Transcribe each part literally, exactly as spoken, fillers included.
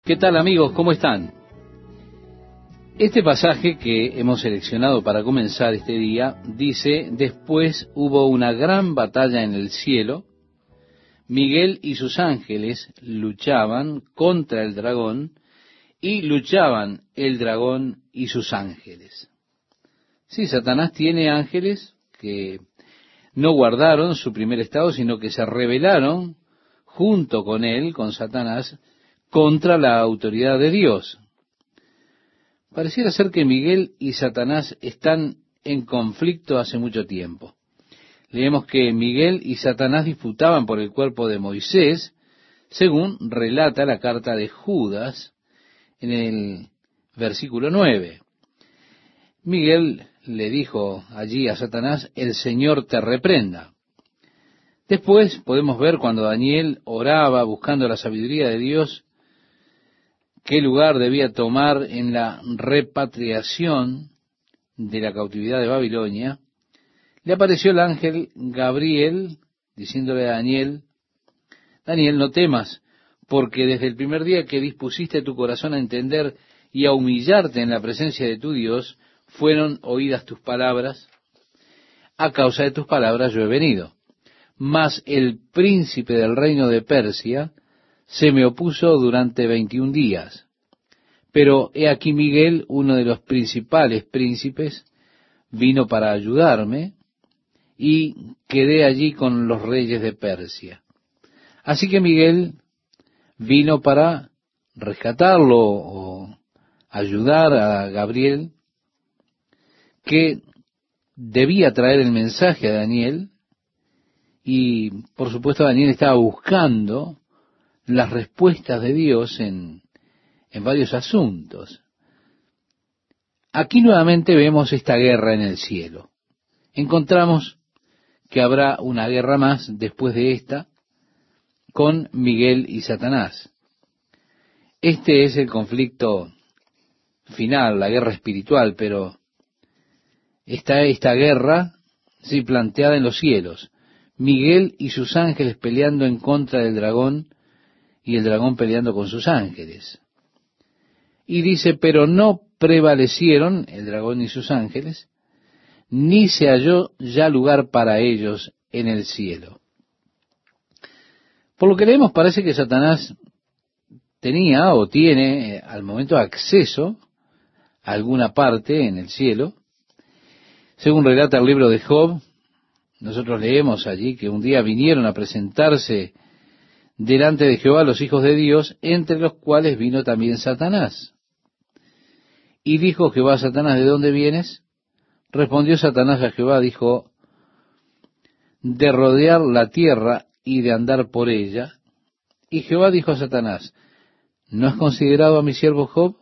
¿Qué tal, amigos? ¿Cómo están? Este pasaje que hemos seleccionado para comenzar este día dice: después hubo una gran batalla en el cielo, Miguel y sus ángeles luchaban contra el dragón, y luchaban el dragón y sus ángeles. Sí, Satanás tiene ángeles que no guardaron su primer estado, sino que se rebelaron junto con él, con Satanás, contra la autoridad de Dios. Pareciera ser que Miguel y Satanás están en conflicto hace mucho tiempo. Leemos que Miguel y Satanás disputaban por el cuerpo de Moisés, según relata la carta de Judas en el versículo nueve. Miguel le dijo allí a Satanás: el Señor te reprenda. Después podemos ver cuando Daniel oraba buscando la sabiduría de Dios, qué lugar debía tomar en la repatriación de la cautividad de Babilonia. Le apareció el ángel Gabriel diciéndole a Daniel: Daniel, no temas, porque desde el primer día que dispusiste tu corazón a entender y a humillarte en la presencia de tu Dios, fueron oídas tus palabras. A causa de tus palabras yo he venido. Mas el príncipe del reino de Persia se me opuso durante veintiún días. Pero he aquí Miguel, uno de los principales príncipes, vino para ayudarme, y quedé allí con los reyes de Persia. Así que Miguel vino para rescatarlo o ayudar a Gabriel, que debía traer el mensaje a Daniel, y por supuesto Daniel estaba buscando las respuestas de Dios en, en varios asuntos. Aquí nuevamente vemos esta guerra en el cielo. Encontramos que habrá una guerra más después de esta con Miguel y Satanás. Este es el conflicto final, la guerra espiritual, pero está esta guerra, sí, planteada en los cielos. Miguel y sus ángeles peleando en contra del dragón, y el dragón peleando con sus ángeles. Y dice: pero no prevalecieron el dragón ni sus ángeles, ni se halló ya lugar para ellos en el cielo. Por lo que leemos, parece que Satanás tenía o tiene eh, al momento acceso a alguna parte en el cielo. Según relata el libro de Job, nosotros leemos allí que un día vinieron a presentarse delante de Jehová los hijos de Dios, entre los cuales vino también Satanás. Y dijo Jehová a Satanás: ¿de dónde vienes? Respondió Satanás a Jehová, dijo: de rodear la tierra y de andar por ella. Y Jehová dijo a Satanás: ¿no has considerado a mi siervo Job?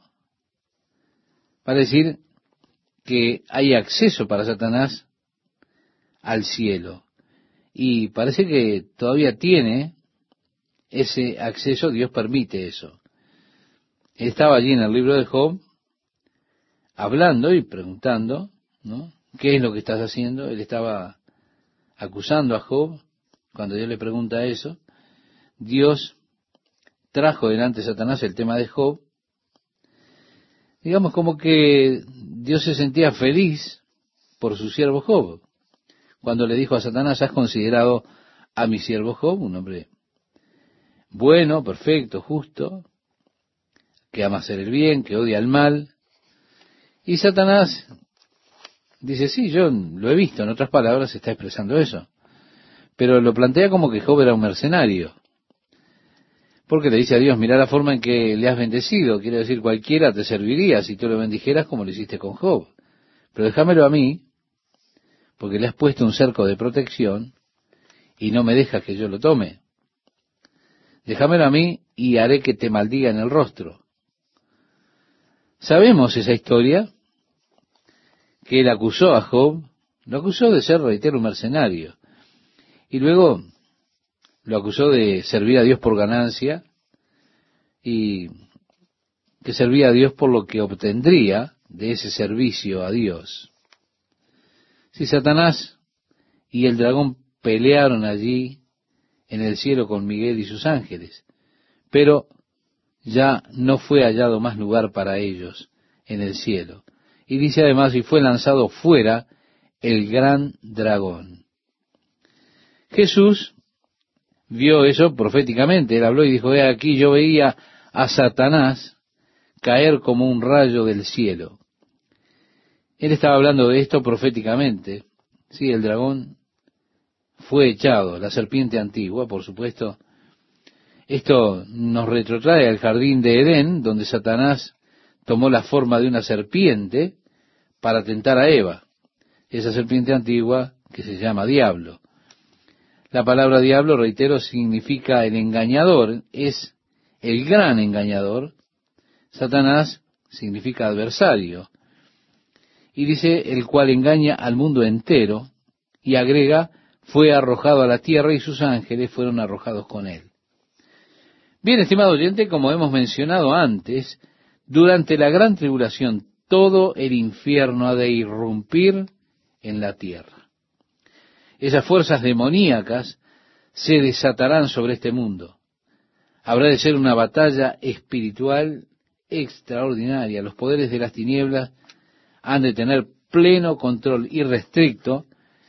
Para decir que hay acceso para Satanás al cielo. Y parece que todavía tiene ese acceso, Dios permite eso. Él estaba allí en el libro de Job, hablando y preguntando, ¿no? ¿Qué es lo que estás haciendo? Él estaba acusando a Job. Cuando Dios le pregunta eso, Dios trajo delante de Satanás el tema de Job. Digamos como que Dios se sentía feliz por su siervo Job, cuando le dijo a Satanás: ¿has considerado a mi siervo Job? Un hombre bueno, perfecto, justo, que ama hacer el bien, que odia el mal. Y Satanás dice: sí, yo lo he visto. En otras palabras, está expresando eso. Pero lo plantea como que Job era un mercenario. Porque le dice a Dios: mira la forma en que le has bendecido. Quiere decir, cualquiera te serviría si tú lo bendijeras como lo hiciste con Job. Pero déjamelo a mí, porque le has puesto un cerco de protección y no me dejas que yo lo tome. Déjamelo a mí y haré que te maldiga en el rostro. Sabemos esa historia, que él acusó a Job, lo acusó de ser, reitero, un mercenario. Y luego lo acusó de servir a Dios por ganancia, y que servía a Dios por lo que obtendría de ese servicio a Dios. Si Satanás y el dragón pelearon allí en el cielo con Miguel y sus ángeles, pero ya no fue hallado más lugar para ellos en el cielo. Y dice además, y fue lanzado fuera el gran dragón. Jesús vio eso proféticamente. Él habló y dijo, he aquí, yo veía a Satanás caer como un rayo del cielo. Él estaba hablando de esto proféticamente. Sí, el dragón fue echado, la serpiente antigua, por supuesto. Esto nos retrotrae al jardín de Edén, donde Satanás tomó la forma de una serpiente para tentar a Eva. Esa serpiente antigua que se llama diablo. La palabra diablo, reitero, significa el engañador, es el gran engañador. Satanás significa adversario. Y dice, el cual engaña al mundo entero, y agrega, fue arrojado a la tierra y sus ángeles fueron arrojados con él. Bien, estimado oyente, como hemos mencionado antes, durante la gran tribulación, todo el infierno ha de irrumpir en la tierra. Esas fuerzas demoníacas se desatarán sobre este mundo. Habrá de ser una batalla espiritual extraordinaria. Los poderes de las tinieblas han de tener pleno control irrestricto.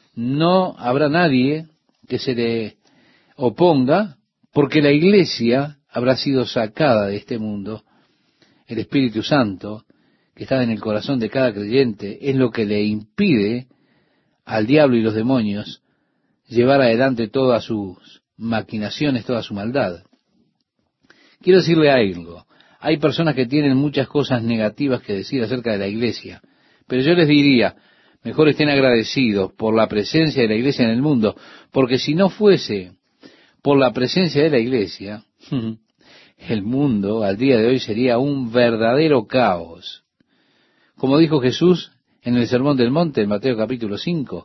No habrá nadie que se le oponga, porque la iglesia habrá sido sacada de este mundo. El Espíritu Santo, que está en el corazón de cada creyente, es lo que le impide al diablo y los demonios llevar adelante todas sus maquinaciones, toda su maldad. Quiero decirle algo. Hay personas que tienen muchas cosas negativas que decir acerca de la iglesia, pero yo les diría, mejor estén agradecidos por la presencia de la iglesia en el mundo, porque si no fuese por la presencia de la iglesia, el mundo al día de hoy sería un verdadero caos. Como dijo Jesús en el Sermón del Monte, en Mateo capítulo cinco,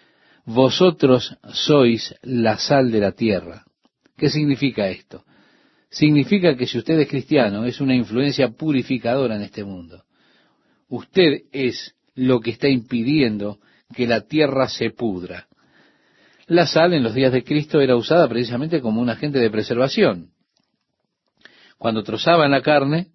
vosotros sois la sal de la tierra. ¿Qué significa esto? Significa que si usted es cristiano, es una influencia purificadora en este mundo. Usted es lo que está impidiendo que la tierra se pudra. La sal en los días de Cristo era usada precisamente como un agente de preservación. Cuando trozaban la carne,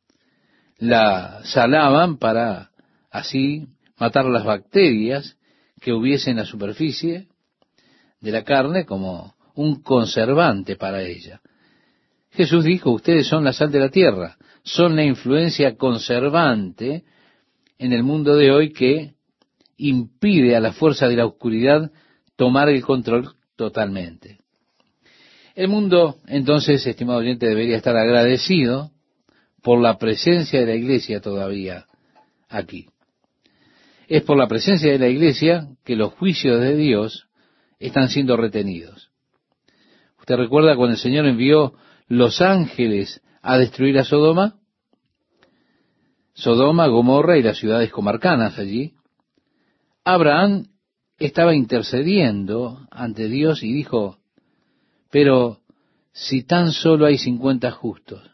la salaban para así matar las bacterias que hubiese en la superficie de la carne como un conservante para ella. Jesús dijo, ustedes son la sal de la tierra, son la influencia conservante en el mundo de hoy que impide a la fuerza de la oscuridad tomar el control totalmente. El mundo, entonces, estimado oyente, debería estar agradecido por la presencia de la iglesia todavía aquí. Es por la presencia de la iglesia que los juicios de Dios están siendo retenidos. ¿Usted recuerda cuando el Señor envió los ángeles a destruir a Sodoma? Sodoma, Gomorra y las ciudades comarcanas allí. Abraham estaba intercediendo ante Dios y dijo, pero si tan solo hay cincuenta justos,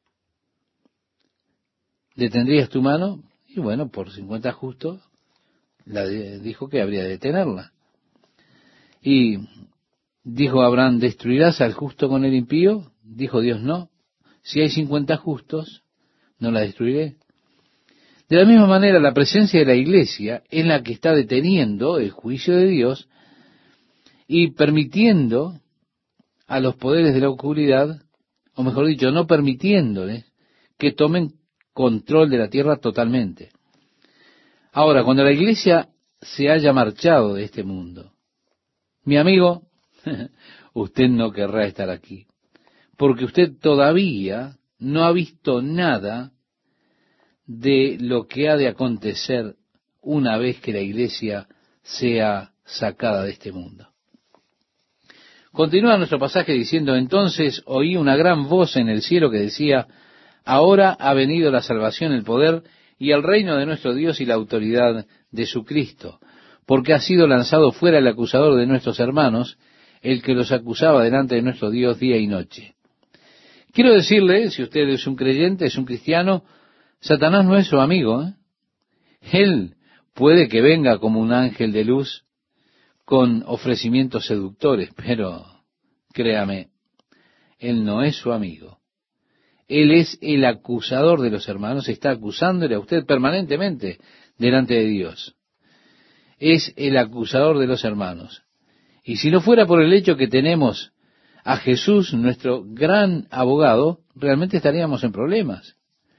¿detendrías tu mano? Y bueno, por cincuenta justos, la de, dijo que habría de detenerla. Y dijo Abraham, ¿destruirás al justo con el impío? Dijo Dios, no. Si hay cincuenta justos, no la destruiré. De la misma manera, la presencia de la iglesia es la que está deteniendo el juicio de Dios y permitiendo a los poderes de la oscuridad, o mejor dicho, no permitiéndoles que tomen control de la tierra totalmente. Ahora, cuando la iglesia se haya marchado de este mundo, mi amigo, usted no querrá estar aquí, porque usted todavía no ha visto nada de lo que ha de acontecer una vez que la iglesia sea sacada de este mundo. Continúa nuestro pasaje diciendo, entonces oí una gran voz en el cielo que decía, ahora ha venido la salvación, el poder y el reino de nuestro Dios y la autoridad de su Cristo, porque ha sido lanzado fuera el acusador de nuestros hermanos, el que los acusaba delante de nuestro Dios día y noche. Quiero decirle, si usted es un creyente, es un cristiano, Satanás no es su amigo, ¿eh? Él puede que venga como un ángel de luz con ofrecimientos seductores, pero créame, él no es su amigo. Él es el acusador de los hermanos, está acusándole a usted permanentemente delante de Dios. Es el acusador de los hermanos. Y si no fuera por el hecho que tenemos a Jesús, nuestro gran abogado, realmente estaríamos en problemas.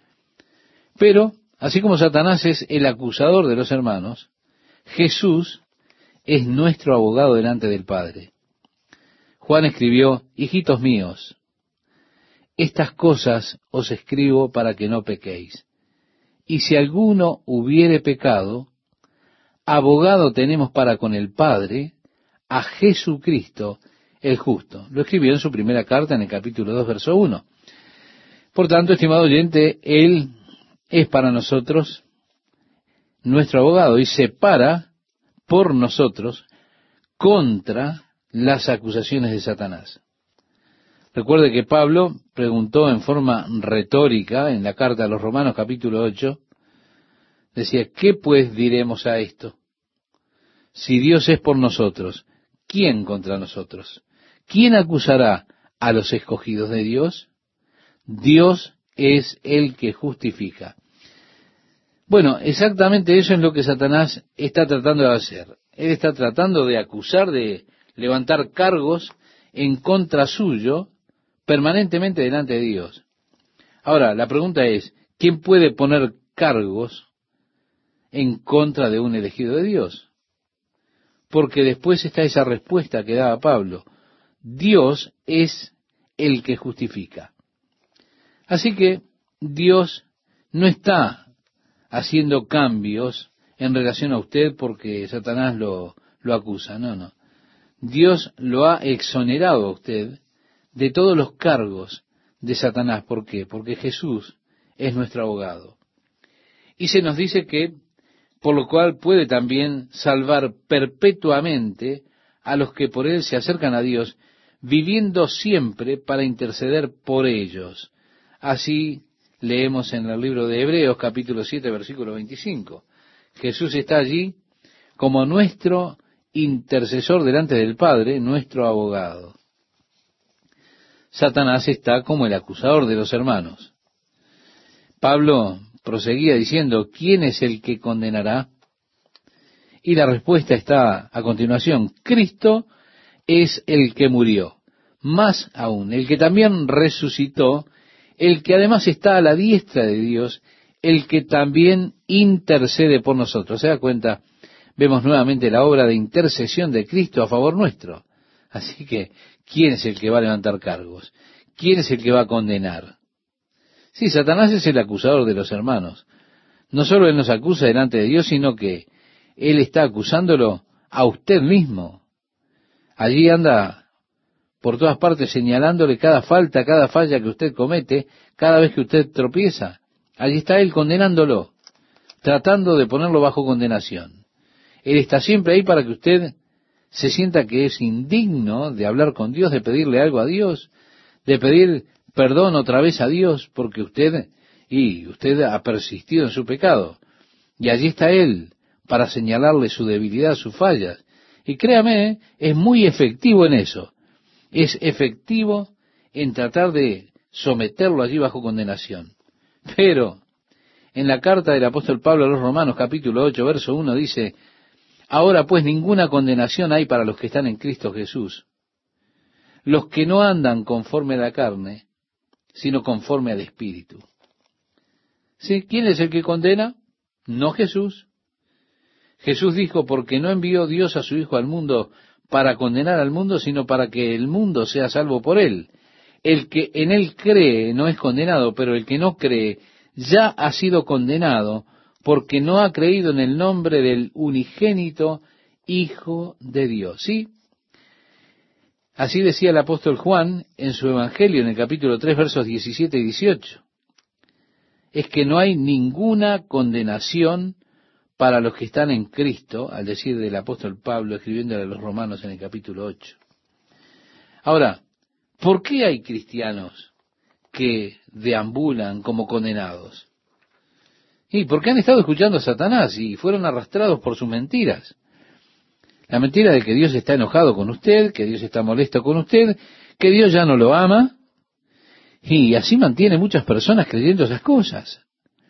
Pero, así como Satanás es el acusador de los hermanos, Jesús es nuestro abogado delante del Padre. Juan escribió: hijitos míos, estas cosas os escribo para que no pequéis. Y si alguno hubiere pecado, abogado tenemos para con el Padre, a Jesucristo el justo. Lo escribió en su primera carta en el capítulo dos, verso uno. Por tanto, estimado oyente, Él es para nosotros nuestro abogado y se para por nosotros contra las acusaciones de Satanás. Recuerde que Pablo preguntó en forma retórica en la carta a los Romanos capítulo ocho, decía: ¿qué pues diremos a esto? Si Dios es por nosotros, ¿quién contra nosotros? ¿Quién acusará a los escogidos de Dios? Dios es el que justifica. Bueno, exactamente eso es lo que Satanás está tratando de hacer. Él está tratando de acusar, de levantar cargos en contra suyo permanentemente delante de Dios. Ahora, la pregunta es: ¿quién puede poner cargos en contra de un elegido de Dios? Porque después está esa respuesta que daba Pablo: Dios es el que justifica. Así que Dios no está haciendo cambios en relación a usted porque Satanás lo, lo acusa. No, no. Dios lo ha exonerado a usted de todos los cargos de Satanás. ¿Por qué? Porque Jesús es nuestro abogado. Y se nos dice que, por lo cual puede también salvar perpetuamente a los que por Él se acercan a Dios, viviendo siempre para interceder por ellos. Así leemos en el libro de Hebreos, capítulo siete, versículo veinticinco. Jesús está allí como nuestro intercesor delante del Padre, nuestro abogado. Satanás está como el acusador de los hermanos. Pablo proseguía diciendo: ¿quién es el que condenará? Y la respuesta está a continuación: Cristo es el que murió, más aún, el que también resucitó, el que además está a la diestra de Dios, el que también intercede por nosotros. ¿Se da cuenta? Vemos nuevamente la obra de intercesión de Cristo a favor nuestro. Así que, ¿quién es el que va a levantar cargos? ¿Quién es el que va a condenar? Sí, Satanás es el acusador de los hermanos. No solo él nos acusa delante de Dios, sino que él está acusándolo a usted mismo. Allí anda por todas partes señalándole cada falta, cada falla que usted comete, cada vez que usted tropieza. Allí está él condenándolo, tratando de ponerlo bajo condenación. Él está siempre ahí para que usted se sienta que es indigno de hablar con Dios, de pedirle algo a Dios, de pedir perdón otra vez a Dios, porque usted, y usted ha persistido en su pecado. Y allí está Él para señalarle su debilidad, sus fallas. Y créame, es muy efectivo en eso. Es efectivo en tratar de someterlo allí bajo condenación. Pero, en la carta del apóstol Pablo a los Romanos, capítulo ocho, verso uno, dice: ahora pues ninguna condenación hay para los que están en Cristo Jesús, los que no andan conforme a la carne, sino conforme al Espíritu. ¿Sí? ¿Quién es el que condena? No Jesús. Jesús dijo: porque no envió Dios a su Hijo al mundo para condenar al mundo, sino para que el mundo sea salvo por él. El que en él cree no es condenado, pero el que no cree ya ha sido condenado, porque no ha creído en el nombre del unigénito Hijo de Dios. ¿Sí? Así decía el apóstol Juan en su Evangelio, en el capítulo tres, versos diecisiete y dieciocho. Es que no hay ninguna condenación para los que están en Cristo, al decir del apóstol Pablo escribiéndole a los romanos en el capítulo ocho. Ahora, ¿por qué hay cristianos que deambulan como condenados? Y porque han estado escuchando a Satanás y fueron arrastrados por sus mentiras. La mentira de que Dios está enojado con usted, que Dios está molesto con usted, que Dios ya no lo ama, Y así mantiene muchas personas creyendo esas cosas.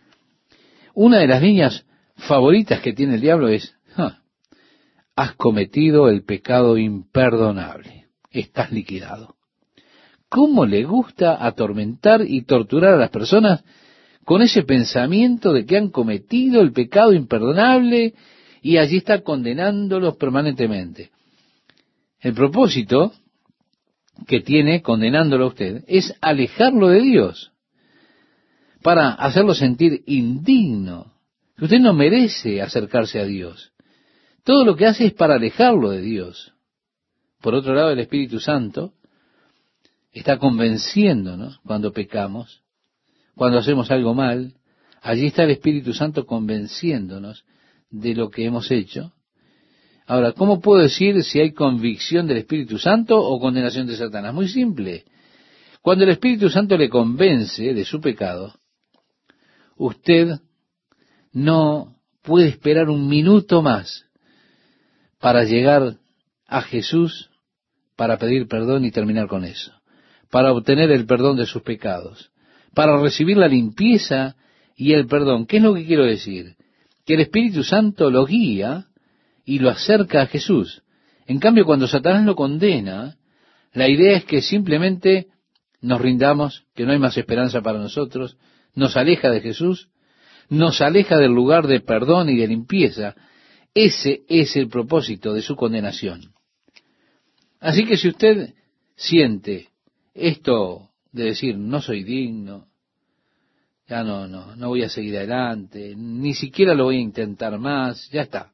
Una de las líneas favoritas que tiene el diablo es, ah, has cometido el pecado imperdonable, estás liquidado. ¿Cómo le gusta atormentar y torturar a las personas con ese pensamiento de que han cometido el pecado imperdonable y allí está condenándolos permanentemente? El propósito que tiene condenándolo a usted es alejarlo de Dios, para hacerlo sentir indigno, que usted no merece acercarse a Dios. Todo lo que hace es para alejarlo de Dios. Por otro lado, el Espíritu Santo está convenciéndonos cuando pecamos, cuando hacemos algo mal. Allí está el Espíritu Santo convenciéndonos de lo que hemos hecho. Ahora, ¿cómo puedo decir si hay convicción del Espíritu Santo o condenación de Satanás? Muy simple. Cuando el Espíritu Santo le convence de su pecado, usted no puede esperar un minuto más para llegar a Jesús, para pedir perdón y terminar con eso, para obtener el perdón de sus pecados, para recibir la limpieza y el perdón. ¿Qué es lo que quiero decir? Que el Espíritu Santo lo guía y lo acerca a Jesús. En cambio, cuando Satanás lo condena, la idea es que simplemente nos rindamos, que no hay más esperanza para nosotros, nos aleja de Jesús, nos aleja del lugar de perdón y de limpieza. Ese es el propósito de su condenación. Así que si usted siente esto de decir, no soy digno, ya no, no, no voy a seguir adelante, ni siquiera lo voy a intentar más, ya está.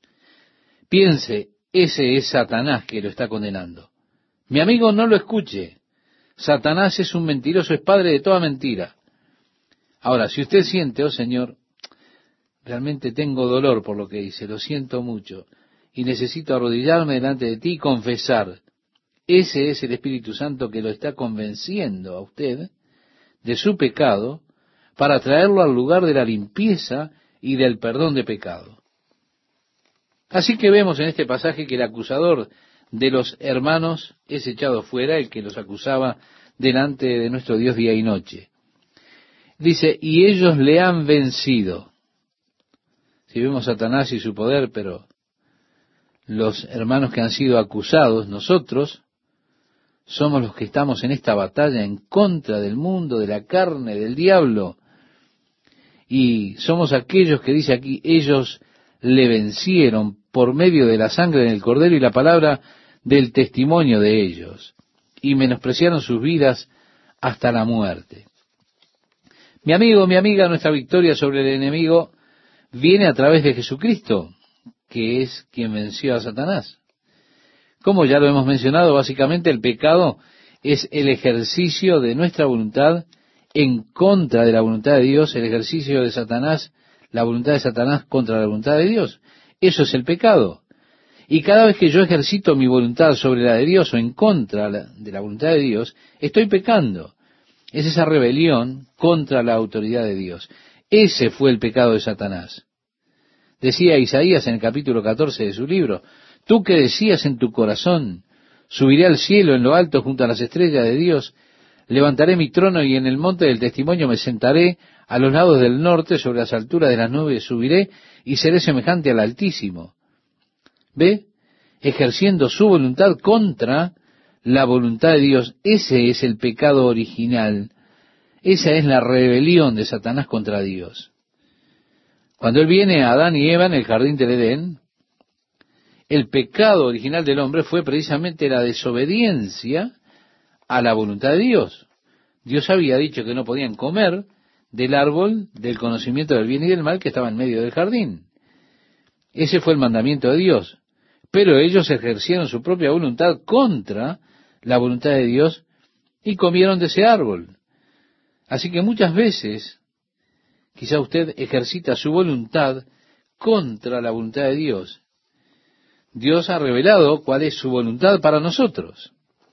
Piense, ese es Satanás que lo está condenando. Mi amigo, no lo escuche. Satanás es un mentiroso, es padre de toda mentira. Ahora, si usted siente, oh Señor, realmente tengo dolor por lo que hice, lo siento mucho, y necesito arrodillarme delante de ti y confesar, ese es el Espíritu Santo que lo está convenciendo a usted de su pecado para traerlo al lugar de la limpieza y del perdón de pecado. Así que vemos en este pasaje que el acusador de los hermanos es echado fuera, el que los acusaba delante de nuestro Dios día y noche. Dice, y ellos le han vencido. Si vemos a Satanás y su poder, pero los hermanos que han sido acusados, nosotros, somos los que estamos en esta batalla en contra del mundo, de la carne, del diablo. Y somos aquellos que dice aquí, ellos le vencieron por medio de la sangre del Cordero y la palabra del testimonio de ellos, y menospreciaron sus vidas hasta la muerte. Mi amigo, mi amiga, nuestra victoria sobre el enemigo viene a través de Jesucristo, que es quien venció a Satanás. Como ya lo hemos mencionado, básicamente el pecado es el ejercicio de nuestra voluntad en contra de la voluntad de Dios, el ejercicio de Satanás, la voluntad de Satanás contra la voluntad de Dios. Eso es el pecado. Y cada vez que yo ejercito mi voluntad sobre la de Dios o en contra de la voluntad de Dios, estoy pecando. Es esa rebelión contra la autoridad de Dios. Ese fue el pecado de Satanás. Decía Isaías en el capítulo catorce de su libro, tú que decías en tu corazón, subiré al cielo en lo alto junto a las estrellas de Dios, levantaré mi trono y en el monte del testimonio me sentaré a los lados del norte, sobre las alturas de las nubes subiré y seré semejante al Altísimo. ¿Ve? Ejerciendo su voluntad contra la voluntad de Dios. Ese es el pecado original. Esa es la rebelión de Satanás contra Dios. Cuando él viene a Adán y Eva en el jardín del Edén, el pecado original del hombre fue precisamente la desobediencia a la voluntad de Dios. Dios había dicho que no podían comer del árbol del conocimiento del bien y del mal que estaba en medio del jardín. Ese fue el mandamiento de Dios. Pero ellos ejercieron su propia voluntad contra la voluntad de Dios y comieron de ese árbol. Así que muchas veces, quizá usted ejercita su voluntad contra la voluntad de Dios. Dios ha revelado cuál es su voluntad para nosotros.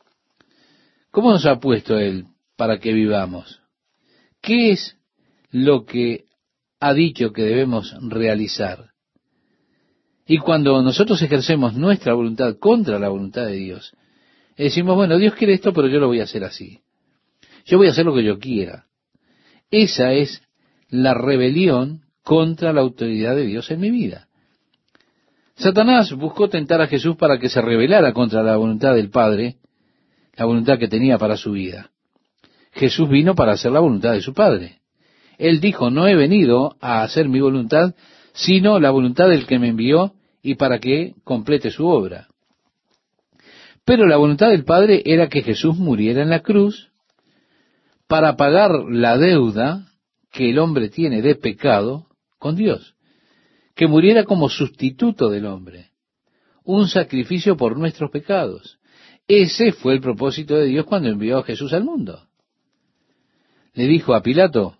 ¿Cómo nos ha puesto Él para que vivamos? ¿Qué es lo que ha dicho que debemos realizar? Y cuando nosotros ejercemos nuestra voluntad contra la voluntad de Dios, decimos, bueno, Dios quiere esto, pero yo lo voy a hacer así. Yo voy a hacer lo que yo quiera. Esa es la rebelión contra la autoridad de Dios en mi vida. Satanás buscó tentar a Jesús para que se rebelara contra la voluntad del Padre, la voluntad que tenía para su vida. Jesús vino para hacer la voluntad de su Padre. Él dijo, no he venido a hacer mi voluntad, sino la voluntad del que me envió y para que complete su obra. Pero la voluntad del Padre era que Jesús muriera en la cruz para pagar la deuda que el hombre tiene de pecado con Dios, que muriera como sustituto del hombre, un sacrificio por nuestros pecados. Ese fue el propósito de Dios cuando envió a Jesús al mundo. Le dijo a Pilato,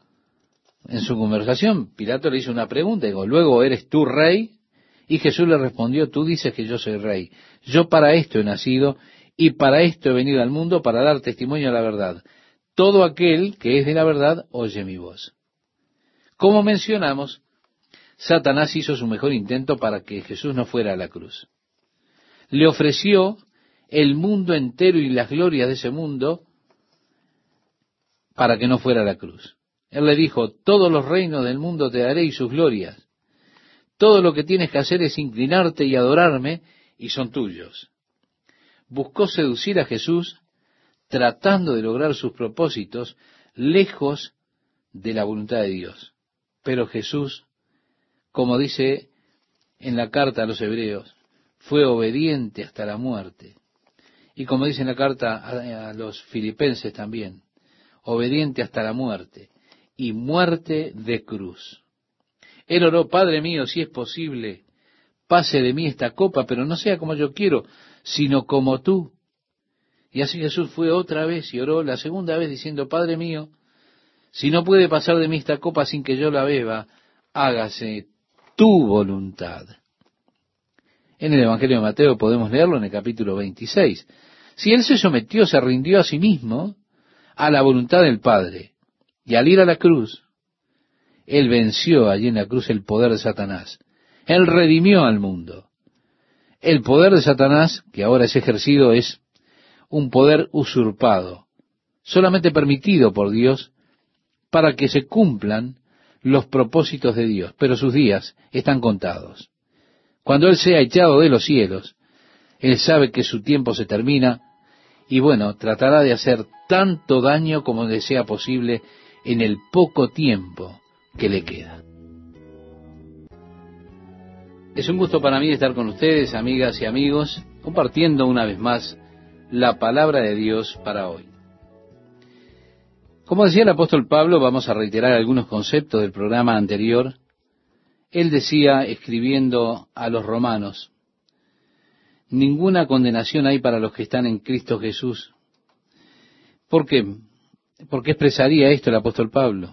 en su conversación, Pilato le hizo una pregunta, dijo, ¿luego eres tú rey? Y Jesús le respondió, tú dices que yo soy rey. Yo para esto he nacido y para esto he venido al mundo, para dar testimonio a la verdad. Todo aquel que es de la verdad oye mi voz. Como mencionamos, Satanás hizo su mejor intento para que Jesús no fuera a la cruz. Le ofreció el mundo entero y las glorias de ese mundo para que no fuera a la cruz. Él le dijo, todos los reinos del mundo te daré y sus glorias. Todo lo que tienes que hacer es inclinarte y adorarme y son tuyos. Buscó seducir a Jesús tratando de lograr sus propósitos lejos de la voluntad de Dios. Pero Jesús, como dice en la carta a los hebreos, fue obediente hasta la muerte. Y como dice en la carta a, a los filipenses también, obediente hasta la muerte, y muerte de cruz. Él oró, Padre mío, si es posible, pase de mí esta copa, pero no sea como yo quiero, sino como tú. Y así Jesús fue otra vez y oró la segunda vez diciendo, Padre mío, si no puede pasar de mí esta copa sin que yo la beba, hágase tu voluntad. En el Evangelio de Mateo podemos leerlo en el capítulo veintiséis. Si él se sometió, se rindió a sí mismo a la voluntad del Padre, y al ir a la cruz, él venció allí en la cruz el poder de Satanás. Él redimió al mundo. El poder de Satanás, que ahora es ejercido, es un poder usurpado, solamente permitido por Dios para que se cumplan los propósitos de Dios, pero sus días están contados. Cuando Él sea echado de los cielos, Él sabe que su tiempo se termina y bueno, tratará de hacer tanto daño como le sea posible en el poco tiempo que le queda. Es un gusto para mí estar con ustedes, amigas y amigos, compartiendo una vez más la palabra de Dios para hoy. Como decía el apóstol Pablo, vamos a reiterar algunos conceptos del programa anterior. Él decía, escribiendo a los romanos, ninguna condenación hay para los que están en Cristo Jesús. ¿Por qué? ¿Por qué expresaría esto el apóstol Pablo?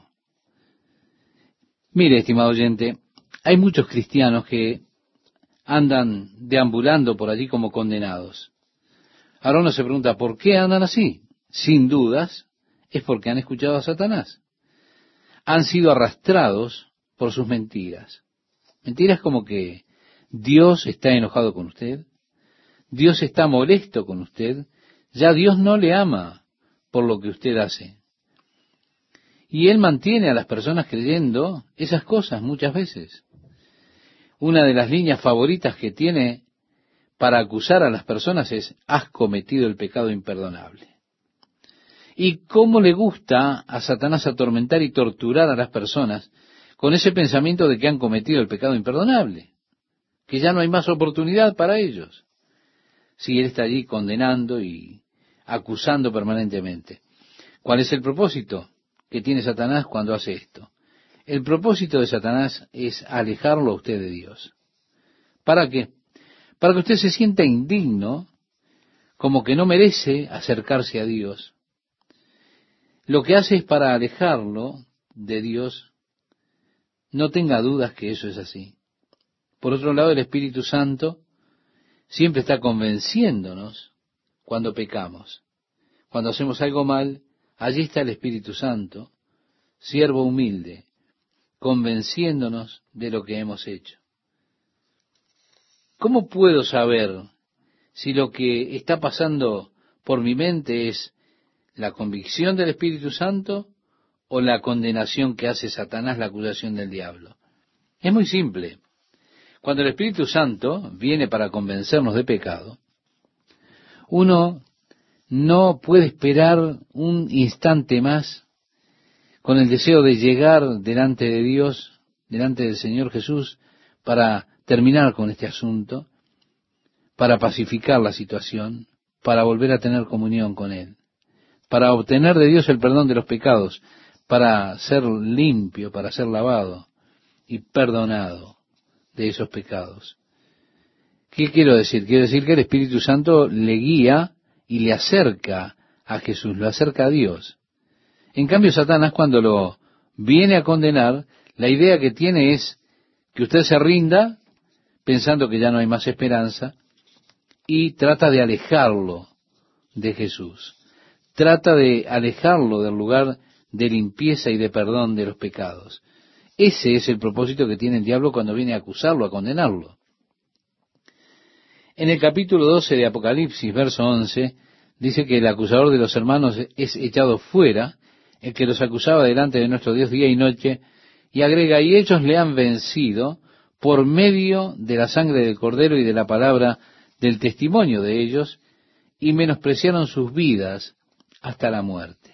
Mire, estimado oyente, hay muchos cristianos que andan deambulando por allí como condenados. Ahora uno se pregunta, ¿por qué andan así? Sin dudas, es porque han escuchado a Satanás. Han sido arrastrados por sus mentiras. Mentiras como que Dios está enojado con usted, Dios está molesto con usted, ya Dios no le ama por lo que usted hace. Y Él mantiene a las personas creyendo esas cosas muchas veces. Una de las líneas favoritas que tiene para acusar a las personas es, has cometido el pecado imperdonable. Y cómo le gusta a Satanás atormentar y torturar a las personas con ese pensamiento de que han cometido el pecado imperdonable, que ya no hay más oportunidad para ellos. Si Él está allí condenando y acusando permanentemente. ¿Cuál es el propósito que tiene Satanás cuando hace esto? El propósito de Satanás es alejarlo a usted de Dios. ¿Para qué? Para que usted se sienta indigno, como que no merece acercarse a Dios. Lo que hace es para alejarlo de Dios. No tenga dudas que eso es así. Por otro lado, el Espíritu Santo siempre está convenciéndonos cuando pecamos. Cuando hacemos algo mal, allí está el Espíritu Santo, siervo humilde, convenciéndonos de lo que hemos hecho. ¿Cómo puedo saber si lo que está pasando por mi mente es ¿La convicción del Espíritu Santo o la condenación que hace Satanás, la acusación del diablo? Es muy simple. Cuando el Espíritu Santo viene para convencernos de pecado, uno no puede esperar un instante más con el deseo de llegar delante de Dios, delante del Señor Jesús, para terminar con este asunto, para pacificar la situación, para volver a tener comunión con Él, para obtener de Dios el perdón de los pecados, para ser limpio, para ser lavado y perdonado de esos pecados. ¿Qué quiero decir? Quiero decir que el Espíritu Santo le guía y le acerca a Jesús, lo acerca a Dios. En cambio, Satanás, cuando lo viene a condenar, la idea que tiene es que usted se rinda pensando que ya no hay más esperanza y trata de alejarlo de Jesús. Trata de alejarlo del lugar de limpieza y de perdón de los pecados. Ese es el propósito que tiene el diablo cuando viene a acusarlo, a condenarlo. En el capítulo doce de Apocalipsis, verso once, dice que el acusador de los hermanos es echado fuera, el que los acusaba delante de nuestro Dios día y noche, y agrega, y ellos le han vencido por medio de la sangre del Cordero y de la palabra del testimonio de ellos, y menospreciaron sus vidas hasta la muerte.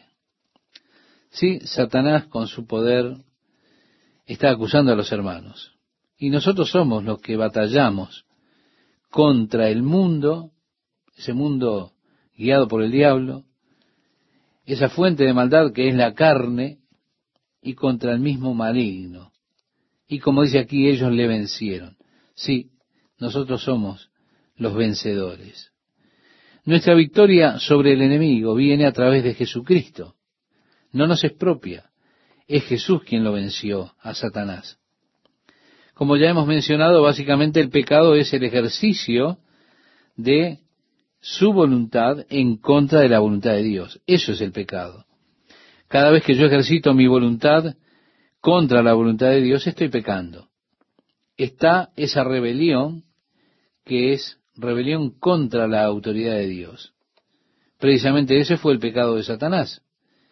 Sí, Satanás con su poder está acusando a los hermanos. Y nosotros somos los que batallamos contra el mundo, ese mundo guiado por el diablo, esa fuente de maldad que es la carne, y contra el mismo maligno. Y como dice aquí, ellos le vencieron. Sí, nosotros somos los vencedores. Nuestra victoria sobre el enemigo viene a través de Jesucristo. No nos es propia. Es Jesús quien lo venció a Satanás. Como ya hemos mencionado, básicamente el pecado es el ejercicio de su voluntad en contra de la voluntad de Dios. Eso es el pecado. Cada vez que yo ejercito mi voluntad contra la voluntad de Dios, estoy pecando. Está esa rebelión que es rebelión contra la autoridad de Dios. Precisamente ese fue el pecado de Satanás.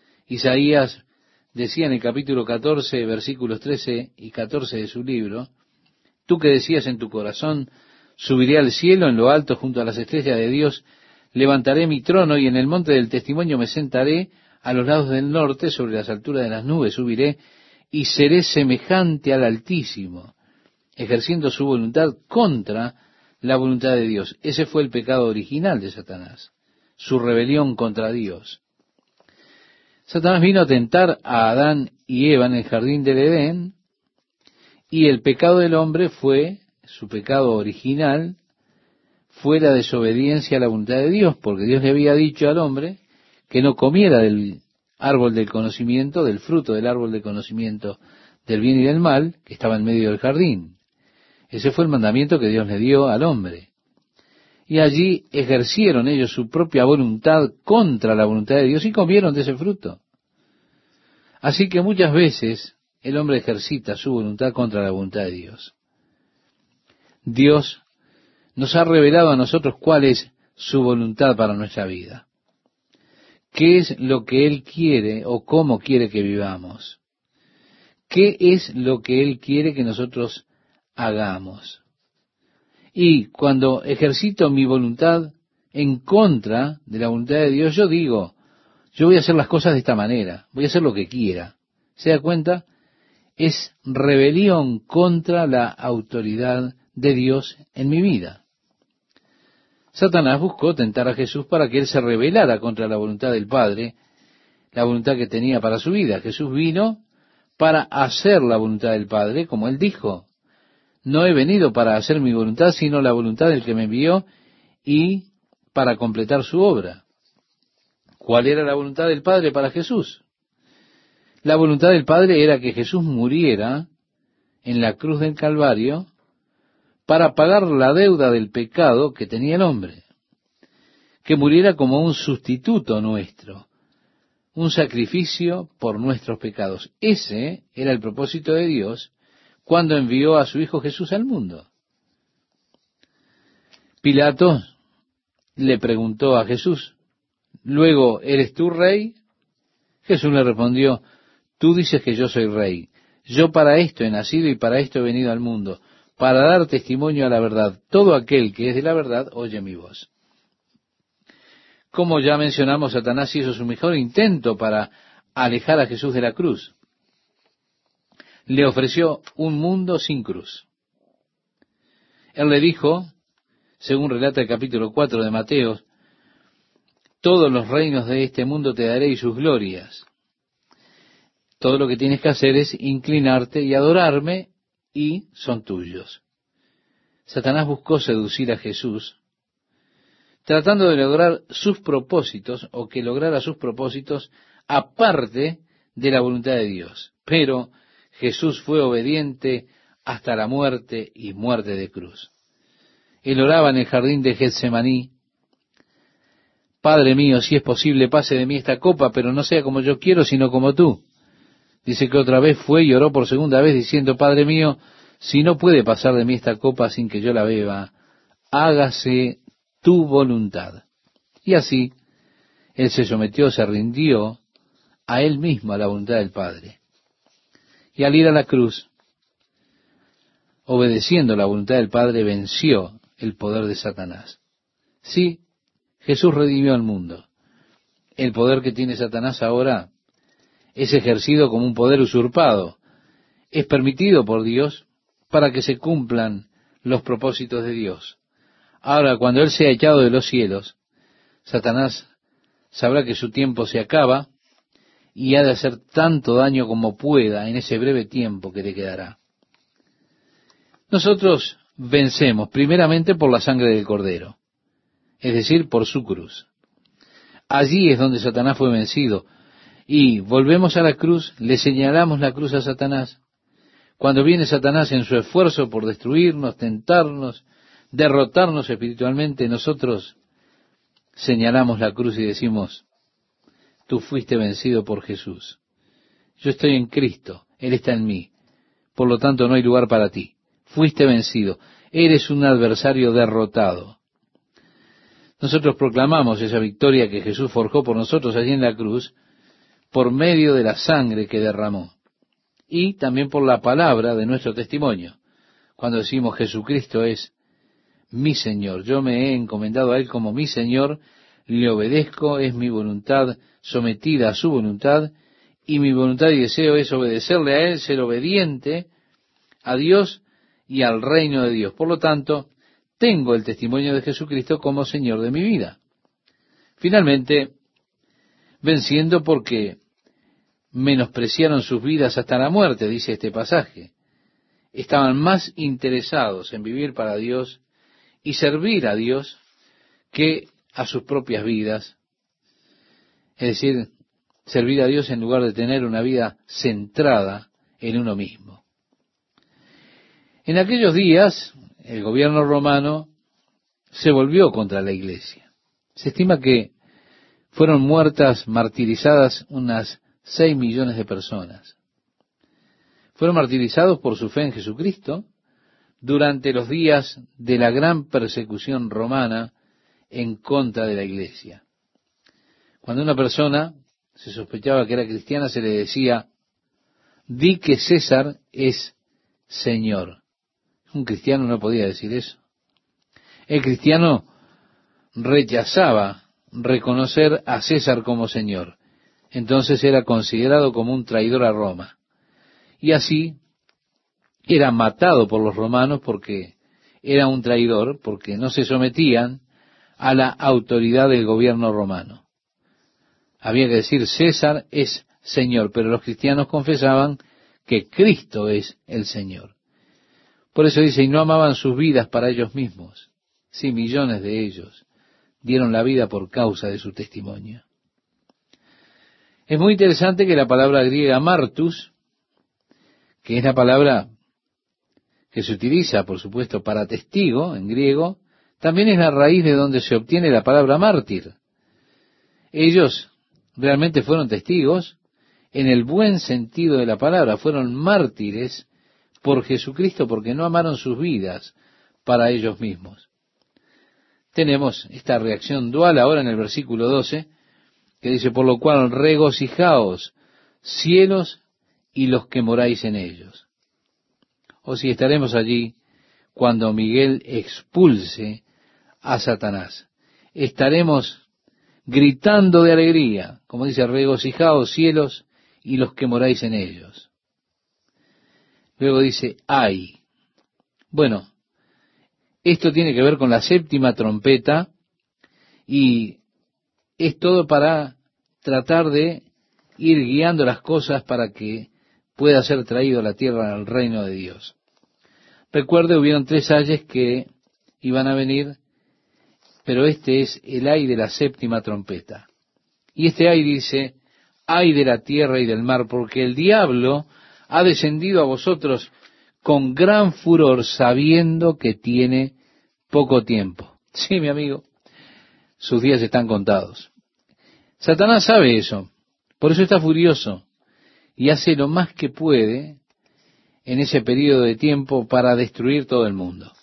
Isaías decía en el capítulo catorce, versículos trece y catorce de su libro, tú que decías en tu corazón, subiré al cielo en lo alto junto a las estrellas de Dios, levantaré mi trono y en el monte del testimonio me sentaré a los lados del norte, sobre las alturas de las nubes subiré y seré semejante al Altísimo, ejerciendo su voluntad contra la voluntad de Dios. Ese fue el pecado original de Satanás, su rebelión contra Dios. Satanás vino a tentar a Adán y Eva en el jardín del Edén, y el pecado del hombre fue, su pecado original, fue la desobediencia a la voluntad de Dios, porque Dios le había dicho al hombre que no comiera del árbol del conocimiento, del fruto del árbol del conocimiento del bien y del mal, que estaba en medio del jardín. Ese fue el mandamiento que Dios le dio al hombre. Y allí ejercieron ellos su propia voluntad contra la voluntad de Dios y comieron de ese fruto. Así que muchas veces el hombre ejercita su voluntad contra la voluntad de Dios. Dios nos ha revelado a nosotros cuál es su voluntad para nuestra vida. ¿Qué es lo que Él quiere o cómo quiere que vivamos? ¿Qué es lo que Él quiere que nosotros hagamos? Y cuando ejercito mi voluntad en contra de la voluntad de Dios, yo digo, yo voy a hacer las cosas de esta manera, voy a hacer lo que quiera. ¿Se da cuenta? Es rebelión contra la autoridad de Dios en mi vida. Satanás buscó tentar a Jesús para que Él se rebelara contra la voluntad del Padre, la voluntad que tenía para su vida. Jesús vino para hacer la voluntad del Padre, como Él dijo. No he venido para hacer mi voluntad, sino la voluntad del que me envió y para completar su obra. ¿Cuál era la voluntad del Padre para Jesús? La voluntad del Padre era que Jesús muriera en la cruz del Calvario para pagar la deuda del pecado que tenía el hombre, que muriera como un sustituto nuestro, un sacrificio por nuestros pecados. Ese era el propósito de Dios cuando envió a su Hijo Jesús al mundo. Pilato le preguntó a Jesús, Luego, ¿eres tú rey? Jesús le respondió, tú dices que yo soy rey. Yo para esto he nacido y para esto he venido al mundo, para dar testimonio a la verdad. Todo aquel que es de la verdad oye mi voz. Como ya mencionamos, Satanás hizo su mejor intento para alejar a Jesús de la cruz. Le ofreció un mundo sin cruz. Él le dijo, según relata el capítulo cuatro de Mateo, todos los reinos de este mundo te daré y sus glorias. Todo lo que tienes que hacer es inclinarte y adorarme, y son tuyos. Satanás buscó seducir a Jesús, tratando de lograr sus propósitos, o que lograra sus propósitos aparte de la voluntad de Dios. Pero Jesús fue obediente hasta la muerte y muerte de cruz. Él oraba en el jardín de Getsemaní, Padre mío, si es posible, pase de mí esta copa, pero no sea como yo quiero, sino como tú. Dice que otra vez fue y oró por segunda vez, diciendo, Padre mío, si no puede pasar de mí esta copa sin que yo la beba, hágase tu voluntad. Y así, él se sometió, se rindió a él mismo, a la voluntad del Padre. Y al ir a la cruz, obedeciendo la voluntad del Padre, venció el poder de Satanás. Sí, Jesús redimió al mundo. El poder que tiene Satanás ahora es ejercido como un poder usurpado. Es permitido por Dios para que se cumplan los propósitos de Dios. Ahora, cuando Él sea echado de los cielos, Satanás sabrá que su tiempo se acaba y ha de hacer tanto daño como pueda en ese breve tiempo que le quedará. Nosotros vencemos primeramente por la sangre del Cordero, es decir, por su cruz. Allí es donde Satanás fue vencido. Y volvemos a la cruz, le señalamos la cruz a Satanás. Cuando viene Satanás en su esfuerzo por destruirnos, tentarnos, derrotarnos espiritualmente, nosotros señalamos la cruz y decimos, tú fuiste vencido por Jesús. Yo estoy en Cristo, Él está en mí. Por lo tanto, no hay lugar para ti. Fuiste vencido. Eres un adversario derrotado. Nosotros proclamamos esa victoria que Jesús forjó por nosotros allí en la cruz, por medio de la sangre que derramó, y también por la palabra de nuestro testimonio. Cuando decimos Jesucristo es mi Señor, yo me he encomendado a Él como mi Señor, le obedezco, es mi voluntad sometida a su voluntad, y mi voluntad y deseo es obedecerle a Él, ser obediente a Dios y al reino de Dios. Por lo tanto, tengo el testimonio de Jesucristo como Señor de mi vida. Finalmente, venciendo porque menospreciaron sus vidas hasta la muerte, dice este pasaje. Estaban más interesados en vivir para Dios y servir a Dios que a sus propias vidas. Es decir, servir a Dios en lugar de tener una vida centrada en uno mismo. En aquellos días, el gobierno romano se volvió contra la iglesia. Se estima que fueron muertas, martirizadas unas seis millones de personas. Fueron martirizados por su fe en Jesucristo durante los días de la gran persecución romana en contra de la iglesia. Cuando una persona se sospechaba que era cristiana, se le decía, di que César es Señor. Un cristiano no podía decir eso. El cristiano rechazaba reconocer a César como Señor. Entonces era considerado como un traidor a Roma. Y así era matado por los romanos porque era un traidor, porque no se sometían a la autoridad del gobierno romano. Había que decir César es Señor, pero los cristianos confesaban que Cristo es el Señor. Por eso dice, y no amaban sus vidas para ellos mismos. Sí, millones de ellos dieron la vida por causa de su testimonio. Es muy interesante que la palabra griega martus, que es la palabra que se utiliza, por supuesto, para testigo en griego, también es la raíz de donde se obtiene la palabra mártir. Ellos realmente fueron testigos en el buen sentido de la palabra, fueron mártires por Jesucristo porque no amaron sus vidas para ellos mismos. Tenemos esta reacción dual ahora en el versículo doce, que dice, por lo cual regocijaos, cielos y los que moráis en ellos. O si estaremos allí cuando Miguel expulse a Satanás. Estaremos gritando de alegría, como dice, regocijaos, cielos y los que moráis en ellos. Luego dice, ay. Bueno, esto tiene que ver con la séptima trompeta y es todo para tratar de ir guiando las cosas para que pueda ser traído a la tierra al reino de Dios. Recuerde, hubieron tres ayes que iban a venir, pero este es el ay de la séptima trompeta. Y este ay dice, ay de la tierra y del mar, porque el diablo ha descendido a vosotros con gran furor, sabiendo que tiene poco tiempo. Sí, mi amigo, sus días están contados. Satanás sabe eso, por eso está furioso y hace lo más que puede en ese periodo de tiempo para destruir todo el mundo.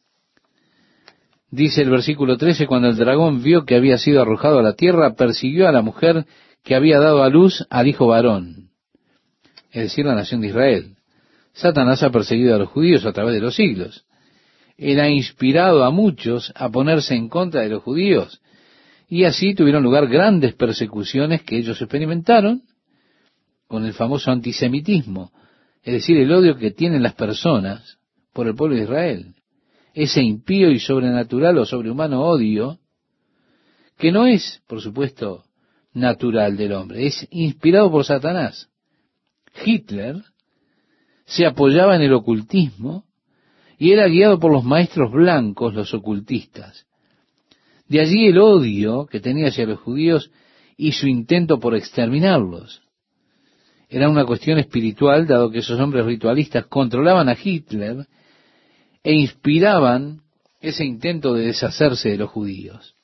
Dice el versículo trece, cuando el dragón vio que había sido arrojado a la tierra, persiguió a la mujer que había dado a luz al hijo varón, es decir, la nación de Israel. Satanás ha perseguido a los judíos a través de los siglos. Él ha inspirado a muchos a ponerse en contra de los judíos, y así tuvieron lugar grandes persecuciones que ellos experimentaron con el famoso antisemitismo, es decir, el odio que tienen las personas por el pueblo de Israel. Ese impío y sobrenatural o sobrehumano odio, que no es, por supuesto, natural del hombre, es inspirado por Satanás. Hitler se apoyaba en el ocultismo y era guiado por los maestros blancos, los ocultistas. De allí el odio que tenía hacia los judíos y su intento por exterminarlos. Era una cuestión espiritual, dado que esos hombres ritualistas controlaban a Hitler e inspiraban ese intento de deshacerse de los judíos.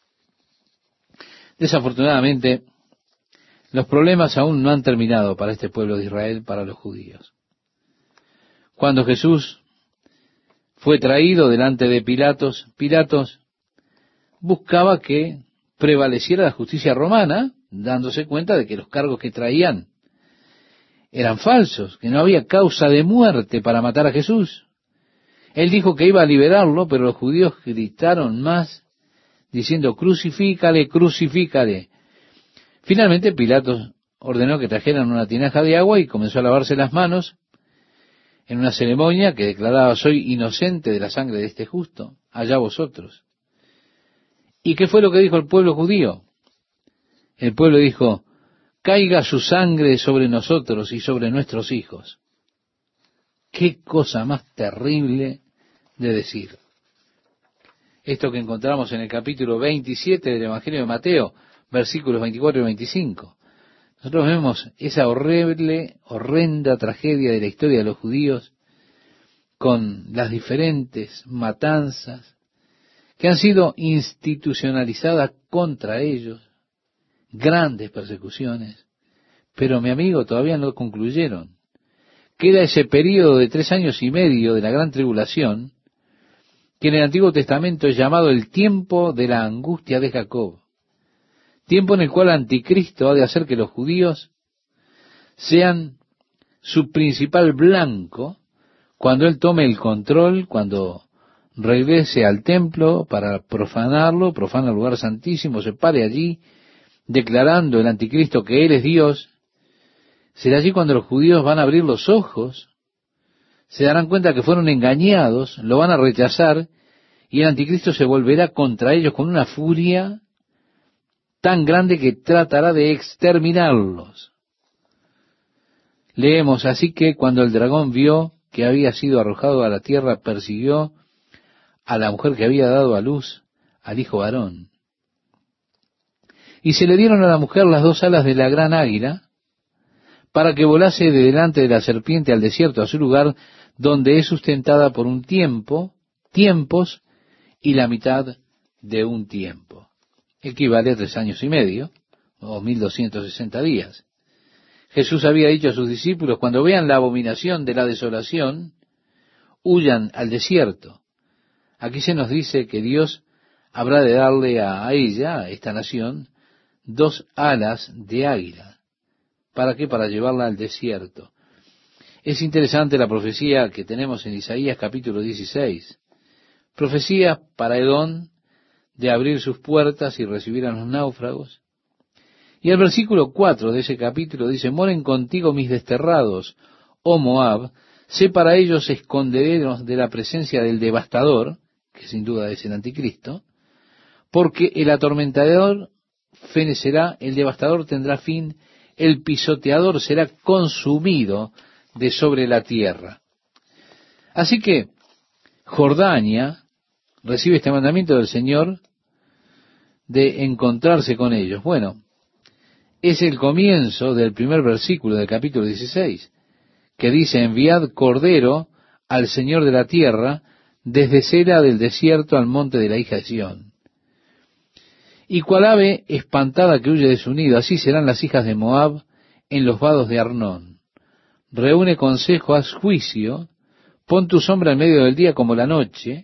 Desafortunadamente, los problemas aún no han terminado para este pueblo de Israel, para los judíos. Cuando Jesús fue traído delante de Pilatos, Pilatos buscaba que prevaleciera la justicia romana, dándose cuenta de que los cargos que traían eran falsos, que no había causa de muerte para matar a Jesús. Él dijo que iba a liberarlo, pero los judíos gritaron más, diciendo, crucifícale, crucifícale. Finalmente Pilatos ordenó que trajeran una tinaja de agua y comenzó a lavarse las manos en una ceremonia que declaraba, soy inocente de la sangre de este justo, allá vosotros. ¿Y qué fue lo que dijo el pueblo judío? El pueblo dijo, caiga su sangre sobre nosotros y sobre nuestros hijos. Qué cosa más terrible de decir. Esto que encontramos en el capítulo veintisiete del Evangelio de Mateo, versículos veinticuatro y veinticinco. Nosotros vemos esa horrible, horrenda tragedia de la historia de los judíos con las diferentes matanzas que han sido institucionalizadas contra ellos, grandes persecuciones, pero mi amigo, todavía no concluyeron. Queda ese periodo de tres años y medio de la gran tribulación, que en el Antiguo Testamento es llamado el tiempo de la angustia de Jacob, tiempo en el cual el anticristo ha de hacer que los judíos sean su principal blanco cuando él tome el control, cuando regrese al templo para profanarlo, profana el lugar santísimo, se pare allí declarando el anticristo que él es Dios. Será allí cuando los judíos van a abrir los ojos, se darán cuenta que fueron engañados, lo van a rechazar, y el anticristo se volverá contra ellos con una furia tan grande que tratará de exterminarlos. Leemos, así que cuando el dragón vio que había sido arrojado a la tierra, persiguió a la mujer que había dado a luz al hijo varón. Y se le dieron a la mujer las dos alas de la gran águila, para que volase de delante de la serpiente al desierto, a su lugar, donde es sustentada por un tiempo, tiempos, y la mitad de un tiempo. Equivale a tres años y medio, o mil doscientos sesenta días. Jesús había dicho a sus discípulos, cuando vean la abominación de la desolación, huyan al desierto. Aquí se nos dice que Dios habrá de darle a ella, a esta nación, dos alas de águila. ¿Para qué? Para llevarla al desierto. Es interesante la profecía que tenemos en Isaías capítulo dieciséis. Profecía para Edom de abrir sus puertas y recibir a los náufragos. Y el versículo cuatro de ese capítulo dice: moren contigo mis desterrados, oh Moab, sé para ellos escondederos de la presencia del devastador, que sin duda es el anticristo, porque el atormentador fenecerá, el devastador tendrá fin, el pisoteador será consumido de sobre la tierra. Así que Jordania recibe este mandamiento del Señor de encontrarse con ellos. Bueno, es el comienzo del primer versículo del capítulo dieciséis, que dice: enviad cordero al Señor de la tierra, desde Sela del desierto al monte de la hija de Sión. Y cual ave espantada que huye de su nido, así serán las hijas de Moab en los vados de Arnón. Reúne consejo, haz juicio, pon tu sombra en medio del día como la noche,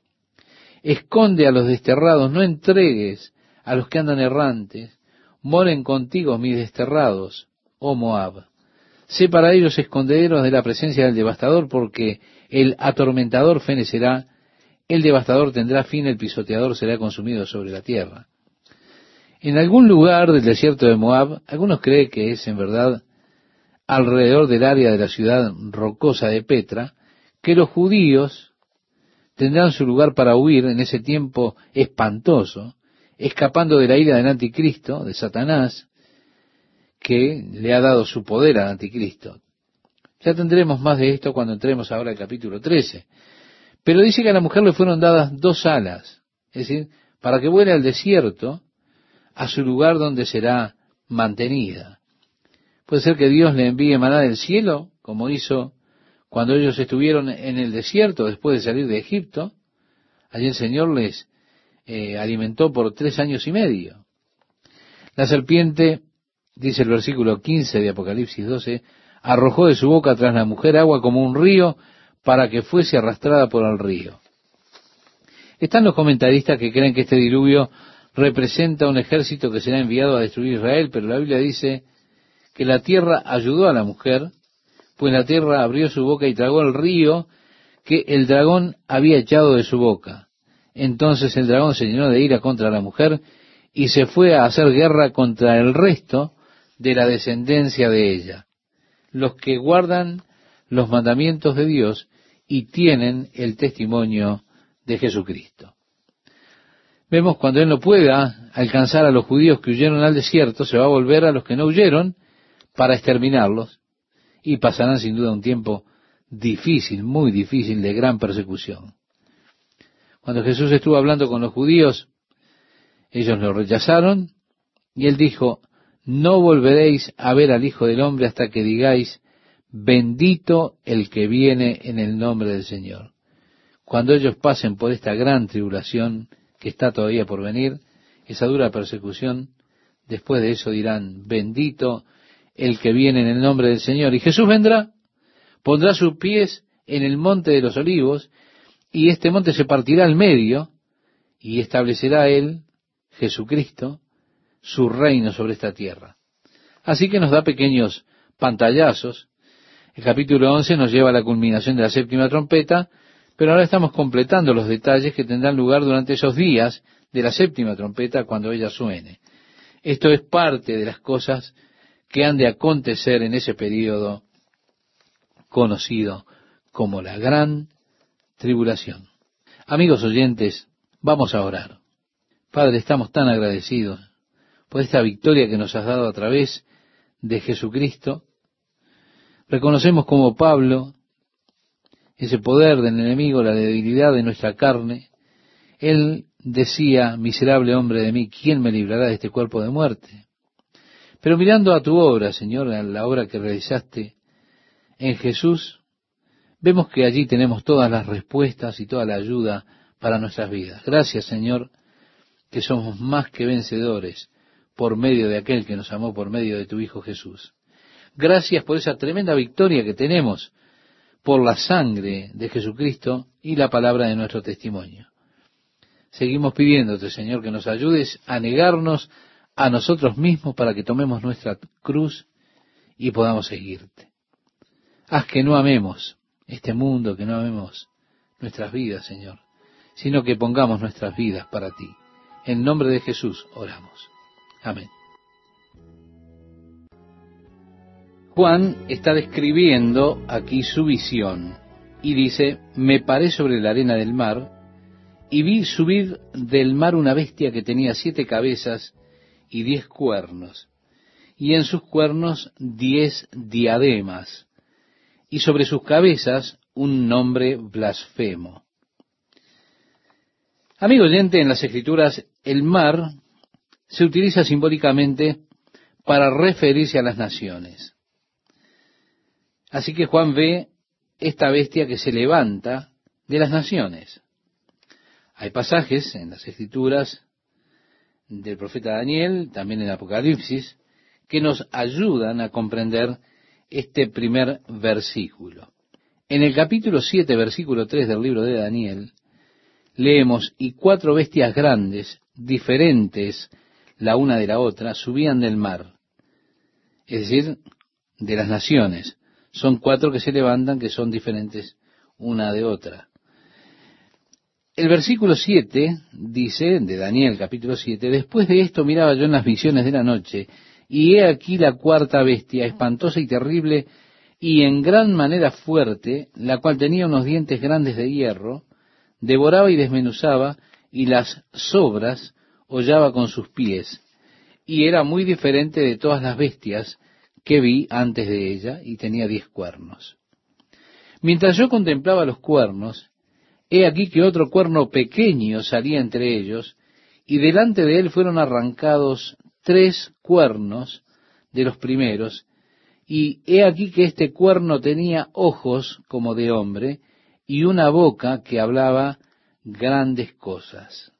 esconde a los desterrados, no entregues a los que andan errantes, moren contigo mis desterrados, oh Moab. Sé para ellos escondederos de la presencia del devastador, porque el atormentador fenecerá, el devastador tendrá fin, el pisoteador será consumido sobre la tierra. En algún lugar del desierto de Moab, algunos creen que es en verdad alrededor del área de la ciudad rocosa de Petra, que los judíos tendrán su lugar para huir en ese tiempo espantoso, escapando de la ira del anticristo, de Satanás, que le ha dado su poder al anticristo. Ya tendremos más de esto cuando entremos ahora al capítulo trece. Pero dice que a la mujer le fueron dadas dos alas, es decir, para que vuele al desierto, a su lugar donde será mantenida. Puede ser que Dios le envíe maná del cielo, como hizo cuando ellos estuvieron en el desierto después de salir de Egipto. Allí el Señor les eh, alimentó por tres años y medio. La serpiente, dice el versículo quince de Apocalipsis doce, arrojó de su boca tras la mujer agua como un río para que fuese arrastrada por el río. Están los comentaristas que creen que este diluvio representa un ejército que será enviado a destruir Israel, pero la Biblia dice que la tierra ayudó a la mujer, pues la tierra abrió su boca y tragó el río que el dragón había echado de su boca. Entonces el dragón se llenó de ira contra la mujer y se fue a hacer guerra contra el resto de la descendencia de ella, los que guardan los mandamientos de Dios y tienen el testimonio de Jesucristo. Vemos cuando Él no pueda alcanzar a los judíos que huyeron al desierto, se va a volver a los que no huyeron para exterminarlos, y pasarán sin duda un tiempo difícil, muy difícil, de gran persecución. Cuando Jesús estuvo hablando con los judíos, ellos lo rechazaron, y Él dijo: no volveréis a ver al Hijo del Hombre hasta que digáis: bendito el que viene en el nombre del Señor. Cuando ellos pasen por esta gran tribulación que está todavía por venir, esa dura persecución, después de eso dirán: bendito el que viene en el nombre del Señor. Y Jesús vendrá, pondrá sus pies en el monte de los olivos, y este monte se partirá al medio, y establecerá Él, Jesucristo, su reino sobre esta tierra. Así que nos da pequeños pantallazos. El capítulo once nos lleva a la culminación de la séptima trompeta, pero ahora estamos completando los detalles que tendrán lugar durante esos días de la séptima trompeta cuando ella suene. Esto es parte de las cosas que han de acontecer en ese período conocido como la gran tribulación. Amigos oyentes, vamos a orar. Padre, estamos tan agradecidos por esta victoria que nos has dado a través de Jesucristo. Reconocemos como Pablo ese poder del enemigo, la debilidad de nuestra carne. Él decía: miserable hombre de mí, ¿quién me librará de este cuerpo de muerte? Pero mirando a tu obra, Señor, a la obra que realizaste en Jesús, vemos que allí tenemos todas las respuestas y toda la ayuda para nuestras vidas. Gracias, Señor, que somos más que vencedores por medio de aquel que nos amó, por medio de tu Hijo Jesús. Gracias por esa tremenda victoria que tenemos por la sangre de Jesucristo y la palabra de nuestro testimonio. Seguimos pidiéndote, Señor, que nos ayudes a negarnos a nosotros mismos para que tomemos nuestra cruz y podamos seguirte. Haz que no amemos este mundo, que no amemos nuestras vidas, Señor, sino que pongamos nuestras vidas para ti. En nombre de Jesús oramos. Amén. Juan está describiendo aquí su visión y dice: me paré sobre la arena del mar y vi subir del mar una bestia que tenía siete cabezas y diez cuernos, y en sus cuernos diez diademas, y sobre sus cabezas un nombre blasfemo. Amigo oyente, en las Escrituras el mar se utiliza simbólicamente para referirse a las naciones. Así que Juan ve esta bestia que se levanta de las naciones. Hay pasajes en las Escrituras del profeta Daniel, también en Apocalipsis, que nos ayudan a comprender este primer versículo. En el capítulo siete, versículo tres del libro de Daniel, leemos: y cuatro bestias grandes, diferentes la una de la otra, subían del mar, es decir, de las naciones. Son cuatro que se levantan, que son diferentes una de otra. El versículo siete dice, de Daniel capítulo siete: después de esto miraba yo en las visiones de la noche, y he aquí la cuarta bestia, espantosa y terrible, y en gran manera fuerte, la cual tenía unos dientes grandes de hierro, devoraba y desmenuzaba, y las sobras hollaba con sus pies, y era muy diferente de todas las bestias que vi antes de ella, y tenía diez cuernos. Mientras yo contemplaba los cuernos, he aquí que otro cuerno pequeño salía entre ellos, y delante de él fueron arrancados tres cuernos de los primeros, y he aquí que este cuerno tenía ojos como de hombre, y una boca que hablaba grandes cosas.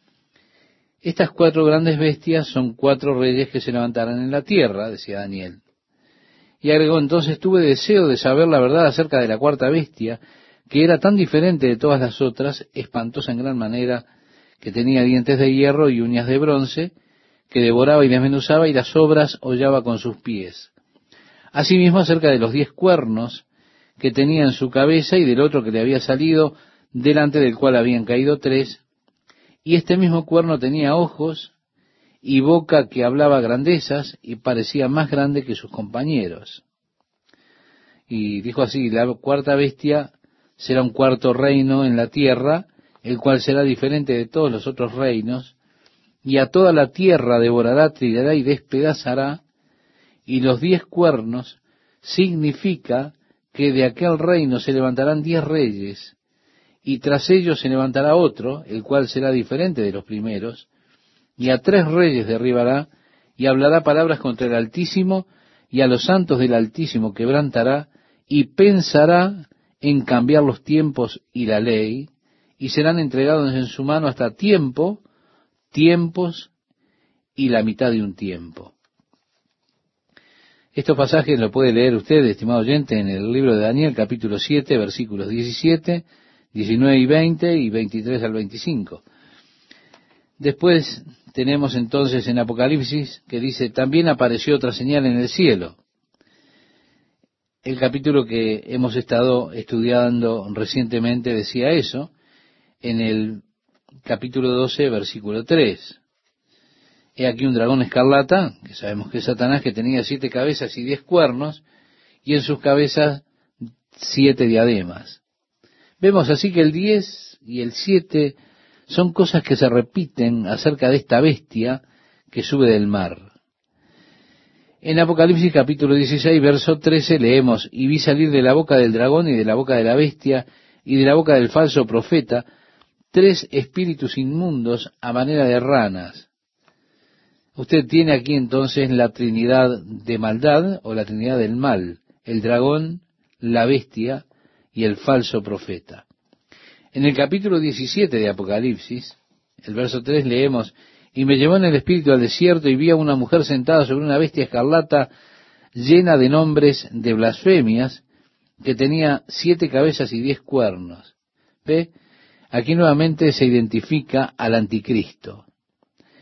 Estas cuatro grandes bestias son cuatro reyes que se levantarán en la tierra, decía Daniel. Y agregó: entonces tuve deseo de saber la verdad acerca de la cuarta bestia, que era tan diferente de todas las otras, espantosa en gran manera, que tenía dientes de hierro y uñas de bronce, que devoraba y desmenuzaba, y las sobras hollaba con sus pies. Asimismo acerca de los diez cuernos que tenía en su cabeza, y del otro que le había salido, delante del cual habían caído tres, y este mismo cuerno tenía ojos y boca que hablaba grandezas, y parecía más grande que sus compañeros. Y dijo así: la cuarta bestia será un cuarto reino en la tierra, el cual será diferente de todos los otros reinos, y a toda la tierra devorará, trillará y despedazará. Y los diez cuernos significa que de aquel reino se levantarán diez reyes, y tras ellos se levantará otro, el cual será diferente de los primeros, y a tres reyes derribará, y hablará palabras contra el Altísimo, y a los santos del Altísimo quebrantará, y pensará en cambiar los tiempos y la ley, y serán entregados en su mano hasta tiempo, tiempos y la mitad de un tiempo. Estos pasajes lo puede leer usted, estimado oyente, en el libro de Daniel, capítulo siete, versículos diecisiete, diecinueve y veinte, y veintitrés al veinticinco. Después tenemos entonces en Apocalipsis que dice: también apareció otra señal en el cielo. El capítulo que hemos estado estudiando recientemente decía eso, en el capítulo doce, versículo tres. He aquí un dragón escarlata, que sabemos que es Satanás, que tenía siete cabezas y diez cuernos, y en sus cabezas siete diademas. Vemos así que el diez y el siete son cosas que se repiten acerca de esta bestia que sube del mar. En Apocalipsis capítulo dieciséis, verso trece, leemos: y vi salir de la boca del dragón y de la boca de la bestia y de la boca del falso profeta tres espíritus inmundos a manera de ranas. Usted tiene aquí entonces la Trinidad de maldad, o la Trinidad del mal: el dragón, la bestia y el falso profeta. En el capítulo diecisiete de Apocalipsis, el verso tres, leemos: y me llevó en el espíritu al desierto, y vi a una mujer sentada sobre una bestia escarlata llena de nombres de blasfemias, que tenía siete cabezas y diez cuernos. ¿Ve? Aquí nuevamente se identifica al anticristo.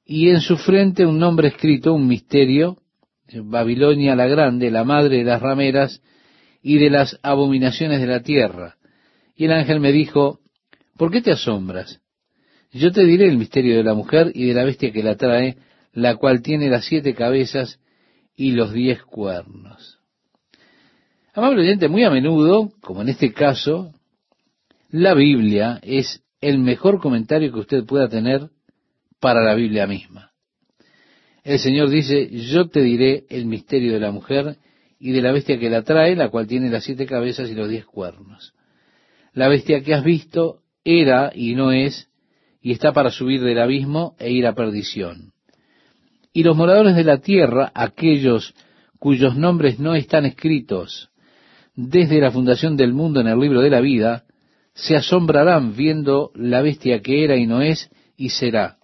y en su frente un nombre escrito, un misterio, Babilonia la grande, la madre de las rameras y de las abominaciones de la tierra. Y el ángel me dijo, ¿por qué te asombras? Yo te diré el misterio de la mujer y de la bestia que la trae, la cual tiene las siete cabezas y los diez cuernos. Amable oyente, muy a menudo, como en este caso, la Biblia es el mejor comentario que usted pueda tener para la Biblia misma. El Señor dice, yo te diré el misterio de la mujer y de la bestia que la trae, la cual tiene las siete cabezas y los diez cuernos. La bestia que has visto era y no es, y está para subir del abismo e ir a perdición. Y los moradores de la tierra, aquellos cuyos nombres no están escritos desde la fundación del mundo en el libro de la vida, se asombrarán viendo la bestia que era y no es y será.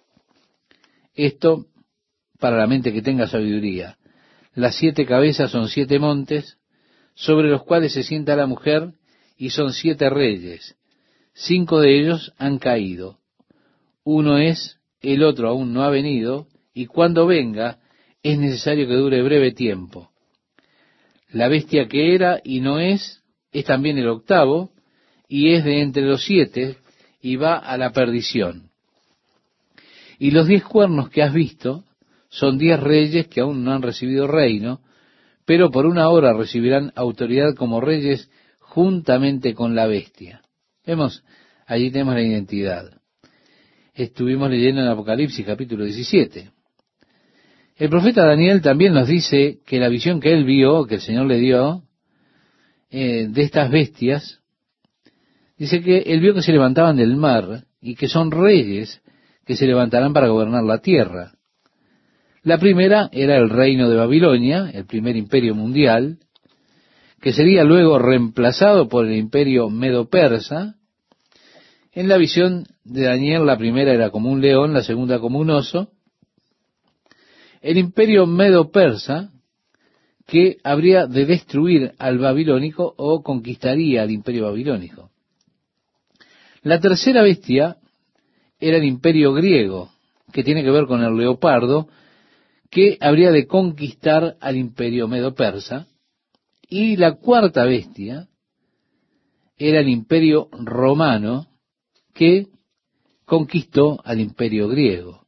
Esto para la mente que tenga sabiduría. Las siete cabezas son siete montes, sobre los cuales se sienta la mujer, y son siete reyes. Cinco de ellos han caído. Uno es, el otro aún no ha venido, y cuando venga es necesario que dure breve tiempo. La bestia que era y no es, es también el octavo, y es de entre los siete, y va a la perdición. Y los diez cuernos que has visto son diez reyes que aún no han recibido reino, pero por una hora recibirán autoridad como reyes juntamente con la bestia. Vemos, allí tenemos la identidad. Estuvimos leyendo en Apocalipsis capítulo diecisiete. El profeta Daniel también nos dice que la visión que él vio, que el Señor le dio, eh, de estas bestias, dice que él vio que se levantaban del mar y que son reyes que se levantarán para gobernar la tierra. La primera era el reino de Babilonia, el primer imperio mundial, que sería luego reemplazado por el imperio medo-persa. En la visión de Daniel, la primera era como un león, la segunda como un oso. El imperio medo-persa, que habría de destruir al babilónico o conquistaría al imperio babilónico. La tercera bestia era el imperio griego, que tiene que ver con el leopardo, que habría de conquistar al imperio medo-persa. Y la cuarta bestia era el imperio romano, que conquistó al imperio griego.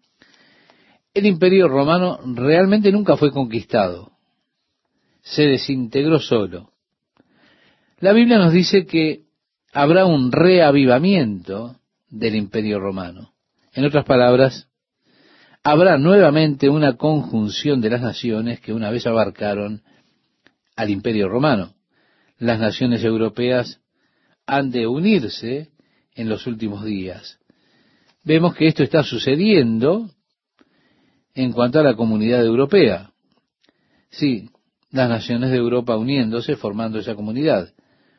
El imperio romano realmente nunca fue conquistado, se desintegró solo. La Biblia nos dice que habrá un reavivamiento del imperio romano. En otras palabras, habrá nuevamente una conjunción de las naciones que una vez abarcaron al imperio romano. Las naciones europeas han de unirse en los últimos días. Vemos que esto está sucediendo en cuanto a la comunidad europea. Sí, las naciones de Europa uniéndose, formando esa comunidad.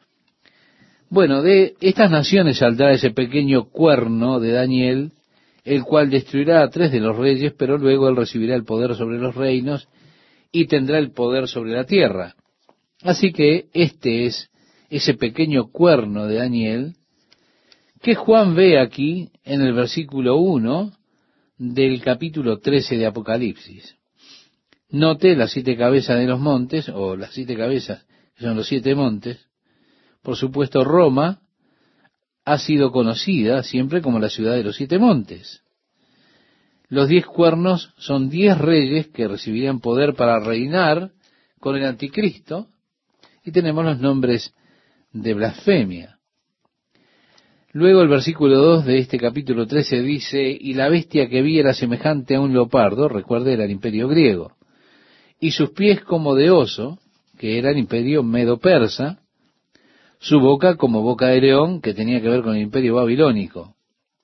Bueno, de estas naciones saldrá ese pequeño cuerno de Daniel, el cual destruirá a tres de los reyes, pero luego él recibirá el poder sobre los reinos y tendrá el poder sobre la tierra. Así que este es ese pequeño cuerno de Daniel que Juan ve aquí en el versículo uno del capítulo trece de Apocalipsis. Note las siete cabezas de los montes, o las siete cabezas, que son los siete montes. Por supuesto, Roma ha sido conocida siempre como la ciudad de los siete montes. Los diez cuernos son diez reyes que recibirían poder para reinar con el anticristo, y tenemos los nombres de blasfemia. Luego el versículo dos de este capítulo trece dice, y la bestia que vi era semejante a un leopardo, recuerde, era el imperio griego, y sus pies como de oso, que era el imperio medo-persa, su boca como boca de león, que tenía que ver con el imperio babilónico.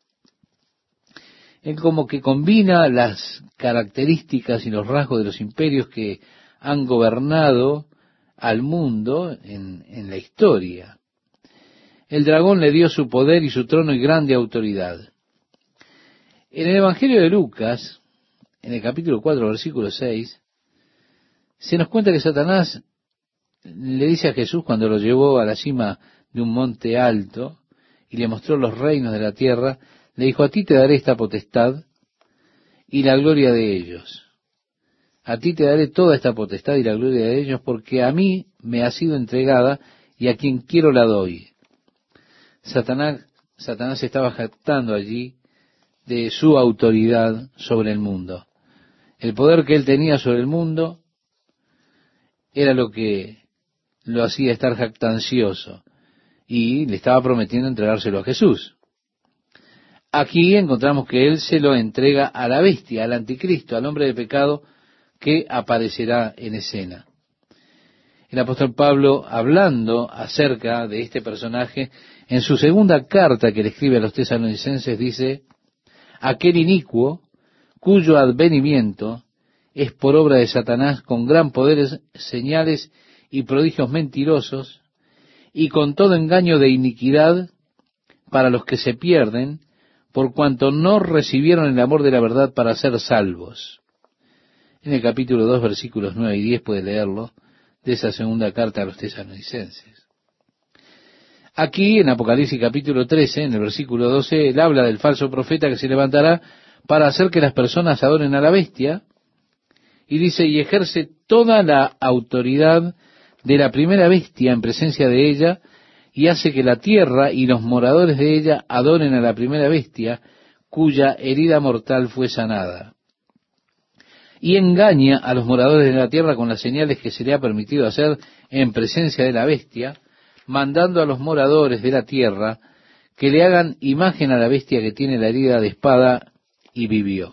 Él como que combina las características y los rasgos de los imperios que han gobernado al mundo en, en la historia. El dragón le dio su poder y su trono y grande autoridad. En el Evangelio de Lucas, en el capítulo cuatro, versículo seis, se nos cuenta que Satanás le dice a Jesús cuando lo llevó a la cima de un monte alto y le mostró los reinos de la tierra, le dijo, a ti te daré esta potestad y la gloria de ellos. A ti te daré toda esta potestad y la gloria de ellos, porque a mí me ha sido entregada y a quien quiero la doy. Satanás, Satanás estaba jactando allí de su autoridad sobre el mundo. El poder que él tenía sobre el mundo era lo que lo hacía estar jactancioso, y le estaba prometiendo entregárselo a Jesús. Aquí encontramos que él se lo entrega a la bestia, al anticristo, al hombre de pecado que aparecerá en escena. El apóstol Pablo, hablando acerca de este personaje, en su segunda carta que le escribe a los tesalonicenses, dice: aquel inicuo, cuyo advenimiento es por obra de Satanás, con gran poderes, señales y prodigios mentirosos, y con todo engaño de iniquidad para los que se pierden, por cuanto no recibieron el amor de la verdad para ser salvos. En el capítulo dos, versículos nueve y diez, puede leerlo, de esa segunda carta a los tesalonicenses. Aquí, en Apocalipsis capítulo trece, en el versículo doce, él habla del falso profeta que se levantará para hacer que las personas adoren a la bestia, y dice: y ejerce toda la autoridad de la primera bestia en presencia de ella, y hace que la tierra y los moradores de ella adoren a la primera bestia, cuya herida mortal fue sanada. Y engaña a los moradores de la tierra con las señales que se le ha permitido hacer en presencia de la bestia, mandando a los moradores de la tierra que le hagan imagen a la bestia que tiene la herida de espada y vivió.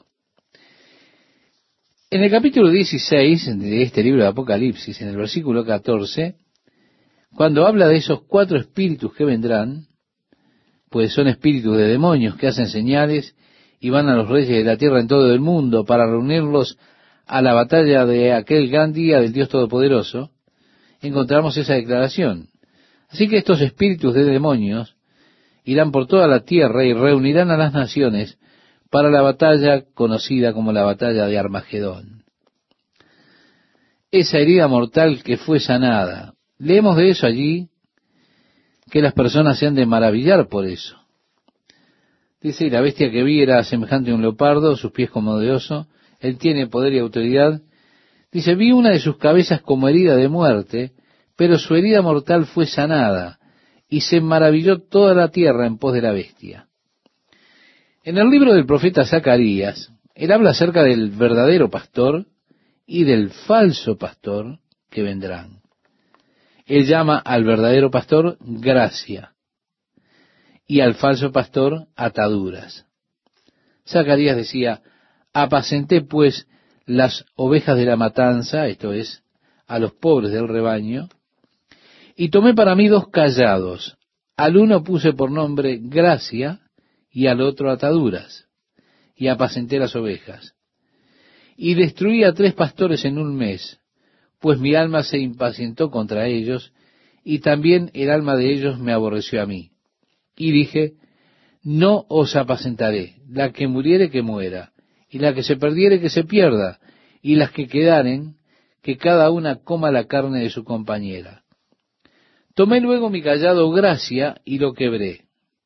En el capítulo dieciséis de este libro de Apocalipsis, en el versículo catorce, cuando habla de esos cuatro espíritus que vendrán, pues son espíritus de demonios que hacen señales y van a los reyes de la tierra en todo el mundo para reunirlos a la batalla de aquel gran día del Dios Todopoderoso, encontramos esa declaración. Así que estos espíritus de demonios irán por toda la tierra y reunirán a las naciones para la batalla conocida como la batalla de Armagedón. Esa herida mortal que fue sanada. Leemos de eso allí, que las personas se han de maravillar por eso. Dice: y la bestia que vi era semejante a un leopardo, sus pies como de oso, él tiene poder y autoridad. Dice: vi una de sus cabezas como herida de muerte, pero su herida mortal fue sanada, y se maravilló toda la tierra en pos de la bestia. En el libro del profeta Zacarías, él habla acerca del verdadero pastor y del falso pastor que vendrán. Él llama al verdadero pastor gracia y al falso pastor ataduras. Zacarías decía: apacenté pues las ovejas de la matanza, esto es, a los pobres del rebaño, y tomé para mí dos callados. Al uno puse por nombre gracia y al otro ataduras, y apacenté las ovejas. Y destruí a tres pastores en un mes, pues mi alma se impacientó contra ellos, y también el alma de ellos me aborreció a mí. Y dije: no os apacentaré, la que muriere que muera, y la que se perdiere que se pierda, y las que quedaren, que cada una coma la carne de su compañera. Tomé luego mi callado gracia y lo quebré.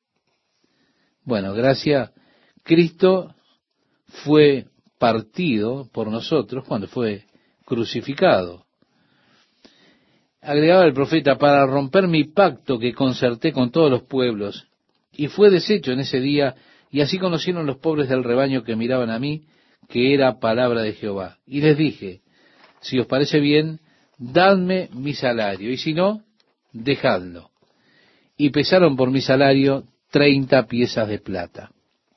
Bueno, gracia, Cristo fue partido por nosotros cuando fue crucificado. Agregaba el profeta: para romper mi pacto que concerté con todos los pueblos, y fue deshecho en ese día, y así conocieron los pobres del rebaño que miraban a mí, que era palabra de Jehová. Y les dije: si os parece bien, dadme mi salario, y si no, dejadlo. Y pesaron por mi salario treinta piezas de plata.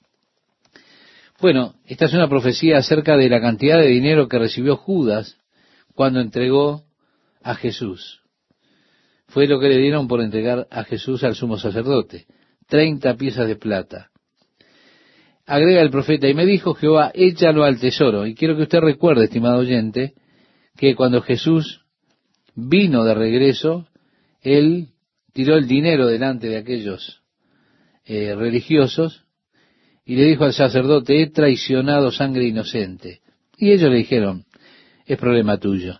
Bueno, esta es una profecía acerca de la cantidad de dinero que recibió Judas cuando entregó a Jesús. Fue lo que le dieron por entregar a Jesús al sumo sacerdote, treinta piezas de plata. Agrega el profeta: y me dijo Jehová: échalo al tesoro. Y quiero que usted recuerde, estimado oyente, que cuando Jesús vino de regreso, él tiró el dinero delante de aquellos eh, religiosos y le dijo al sacerdote: he traicionado sangre inocente. Y ellos le dijeron: es problema tuyo.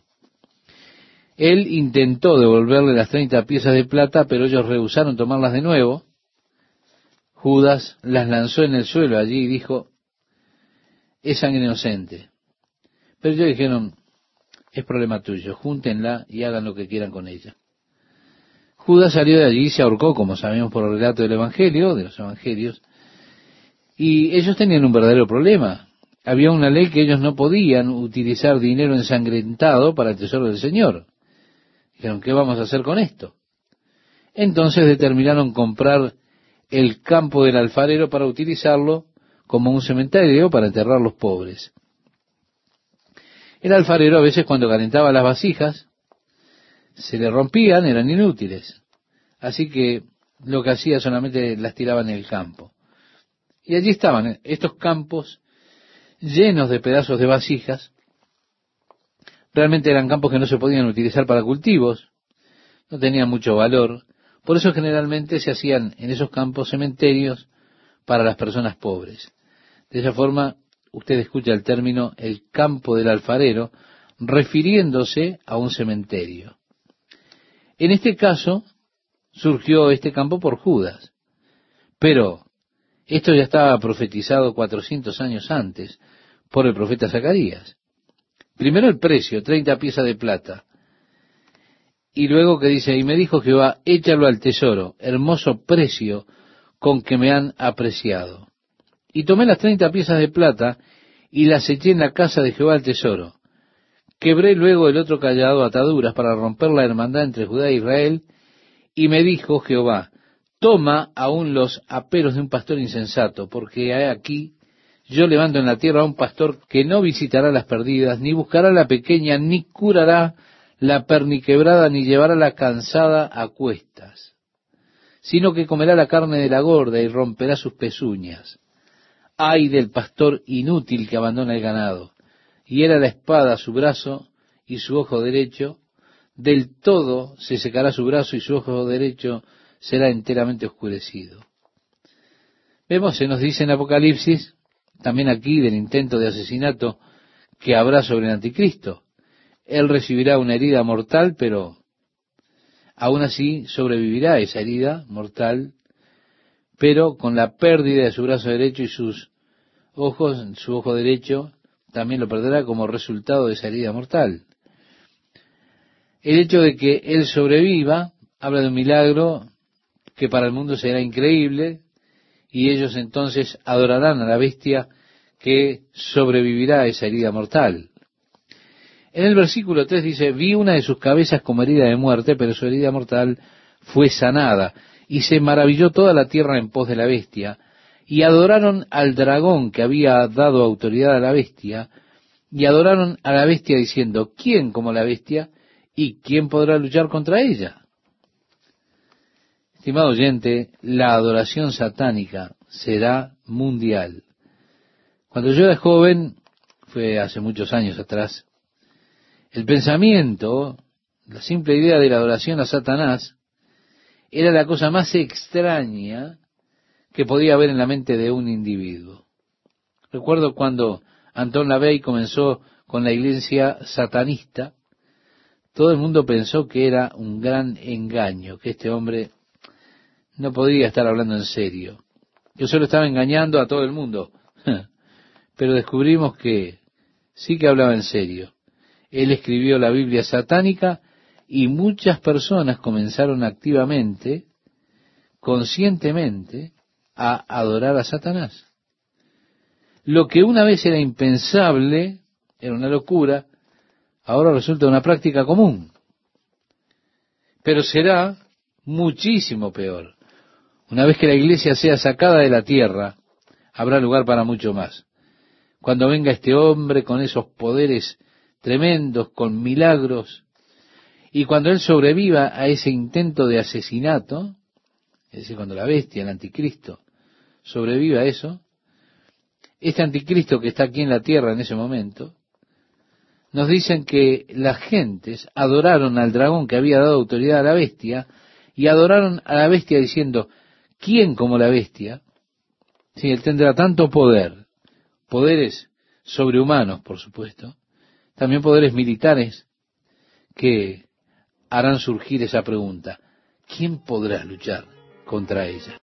Él intentó devolverle las treinta piezas de plata, pero ellos rehusaron tomarlas de nuevo. Judas las lanzó en el suelo allí y dijo: es sangre inocente. Pero ellos dijeron, es problema tuyo, júntenla y hagan lo que quieran con ella. Judas salió de allí y se ahorcó, como sabemos por el relato del Evangelio, de los Evangelios, y ellos tenían un verdadero problema. Había una ley que ellos no podían utilizar dinero ensangrentado para el tesoro del Señor. Dijeron, ¿qué vamos a hacer con esto? Entonces determinaron comprar el campo del alfarero para utilizarlo como un cementerio para enterrar los pobres. El alfarero a veces cuando calentaba las vasijas, se le rompían, eran inútiles. Así que lo que hacía solamente las tiraba en el campo. Y allí estaban estos campos llenos de pedazos de vasijas. Realmente eran campos que no se podían utilizar para cultivos, no tenían mucho valor. Por eso generalmente se hacían en esos campos cementerios para las personas pobres. De esa forma, usted escucha el término el campo del alfarero, refiriéndose a un cementerio. En este caso, surgió este campo por Judas. Pero esto ya estaba profetizado cuatrocientos años antes por el profeta Zacarías. Primero el precio, treinta piezas de plata. Y luego que dice, y me dijo Jehová, échalo al tesoro, hermoso precio con que me han apreciado. Y tomé las treinta piezas de plata y las eché en la casa de Jehová al tesoro. Quebré luego el otro callado ataduras para romper la hermandad entre Judá e Israel. Y me dijo Jehová, toma aún los aperos de un pastor insensato, porque he aquí, yo levanto en la tierra a un pastor que no visitará las perdidas, ni buscará la pequeña, ni curará la perniquebrada, ni llevará la cansada a cuestas, sino que comerá la carne de la gorda y romperá sus pezuñas. Ay del pastor inútil que abandona el ganado, y era la espada su brazo y su ojo derecho, del todo se secará su brazo y su ojo derecho será enteramente oscurecido. Vemos, se nos dice en Apocalipsis, también aquí del intento de asesinato que habrá sobre el anticristo. Él recibirá una herida mortal, pero aún así sobrevivirá esa herida mortal, pero con la pérdida de su brazo derecho y sus ojos, su ojo derecho, también lo perderá como resultado de esa herida mortal. El hecho de que él sobreviva habla de un milagro que para el mundo será increíble, y ellos entonces adorarán a la bestia que sobrevivirá a esa herida mortal. En el versículo tres dice, vi una de sus cabezas como herida de muerte, pero su herida mortal fue sanada, y se maravilló toda la tierra en pos de la bestia, y adoraron al dragón que había dado autoridad a la bestia, y adoraron a la bestia diciendo, ¿quién como la bestia? ¿Y quién podrá luchar contra ella? Estimado oyente, la adoración satánica será mundial. Cuando yo era joven, fue hace muchos años atrás, el pensamiento, la simple idea de la adoración a Satanás, era la cosa más extraña que podía haber en la mente de un individuo. Recuerdo cuando Anton LaVey comenzó con la iglesia satanista, todo el mundo pensó que era un gran engaño, que este hombre no podía estar hablando en serio. Yo solo estaba engañando a todo el mundo. Pero descubrimos que sí que hablaba en serio. Él escribió la Biblia satánica y muchas personas comenzaron activamente, conscientemente, a adorar a Satanás. Lo que una vez era impensable, era una locura, ahora resulta una práctica común. Pero será muchísimo peor. Una vez que la iglesia sea sacada de la tierra, habrá lugar para mucho más. Cuando venga este hombre con esos poderes tremendos, con milagros, y cuando él sobreviva a ese intento de asesinato, es decir, cuando la bestia, el anticristo, sobreviva a eso, este anticristo que está aquí en la tierra en ese momento, nos dicen que las gentes adoraron al dragón que había dado autoridad a la bestia, y adoraron a la bestia diciendo, ¿quién como la bestia? Si él tendrá tanto poder, poderes sobrehumanos, por supuesto, también poderes militares que harán surgir esa pregunta, ¿quién podrá luchar contra ella?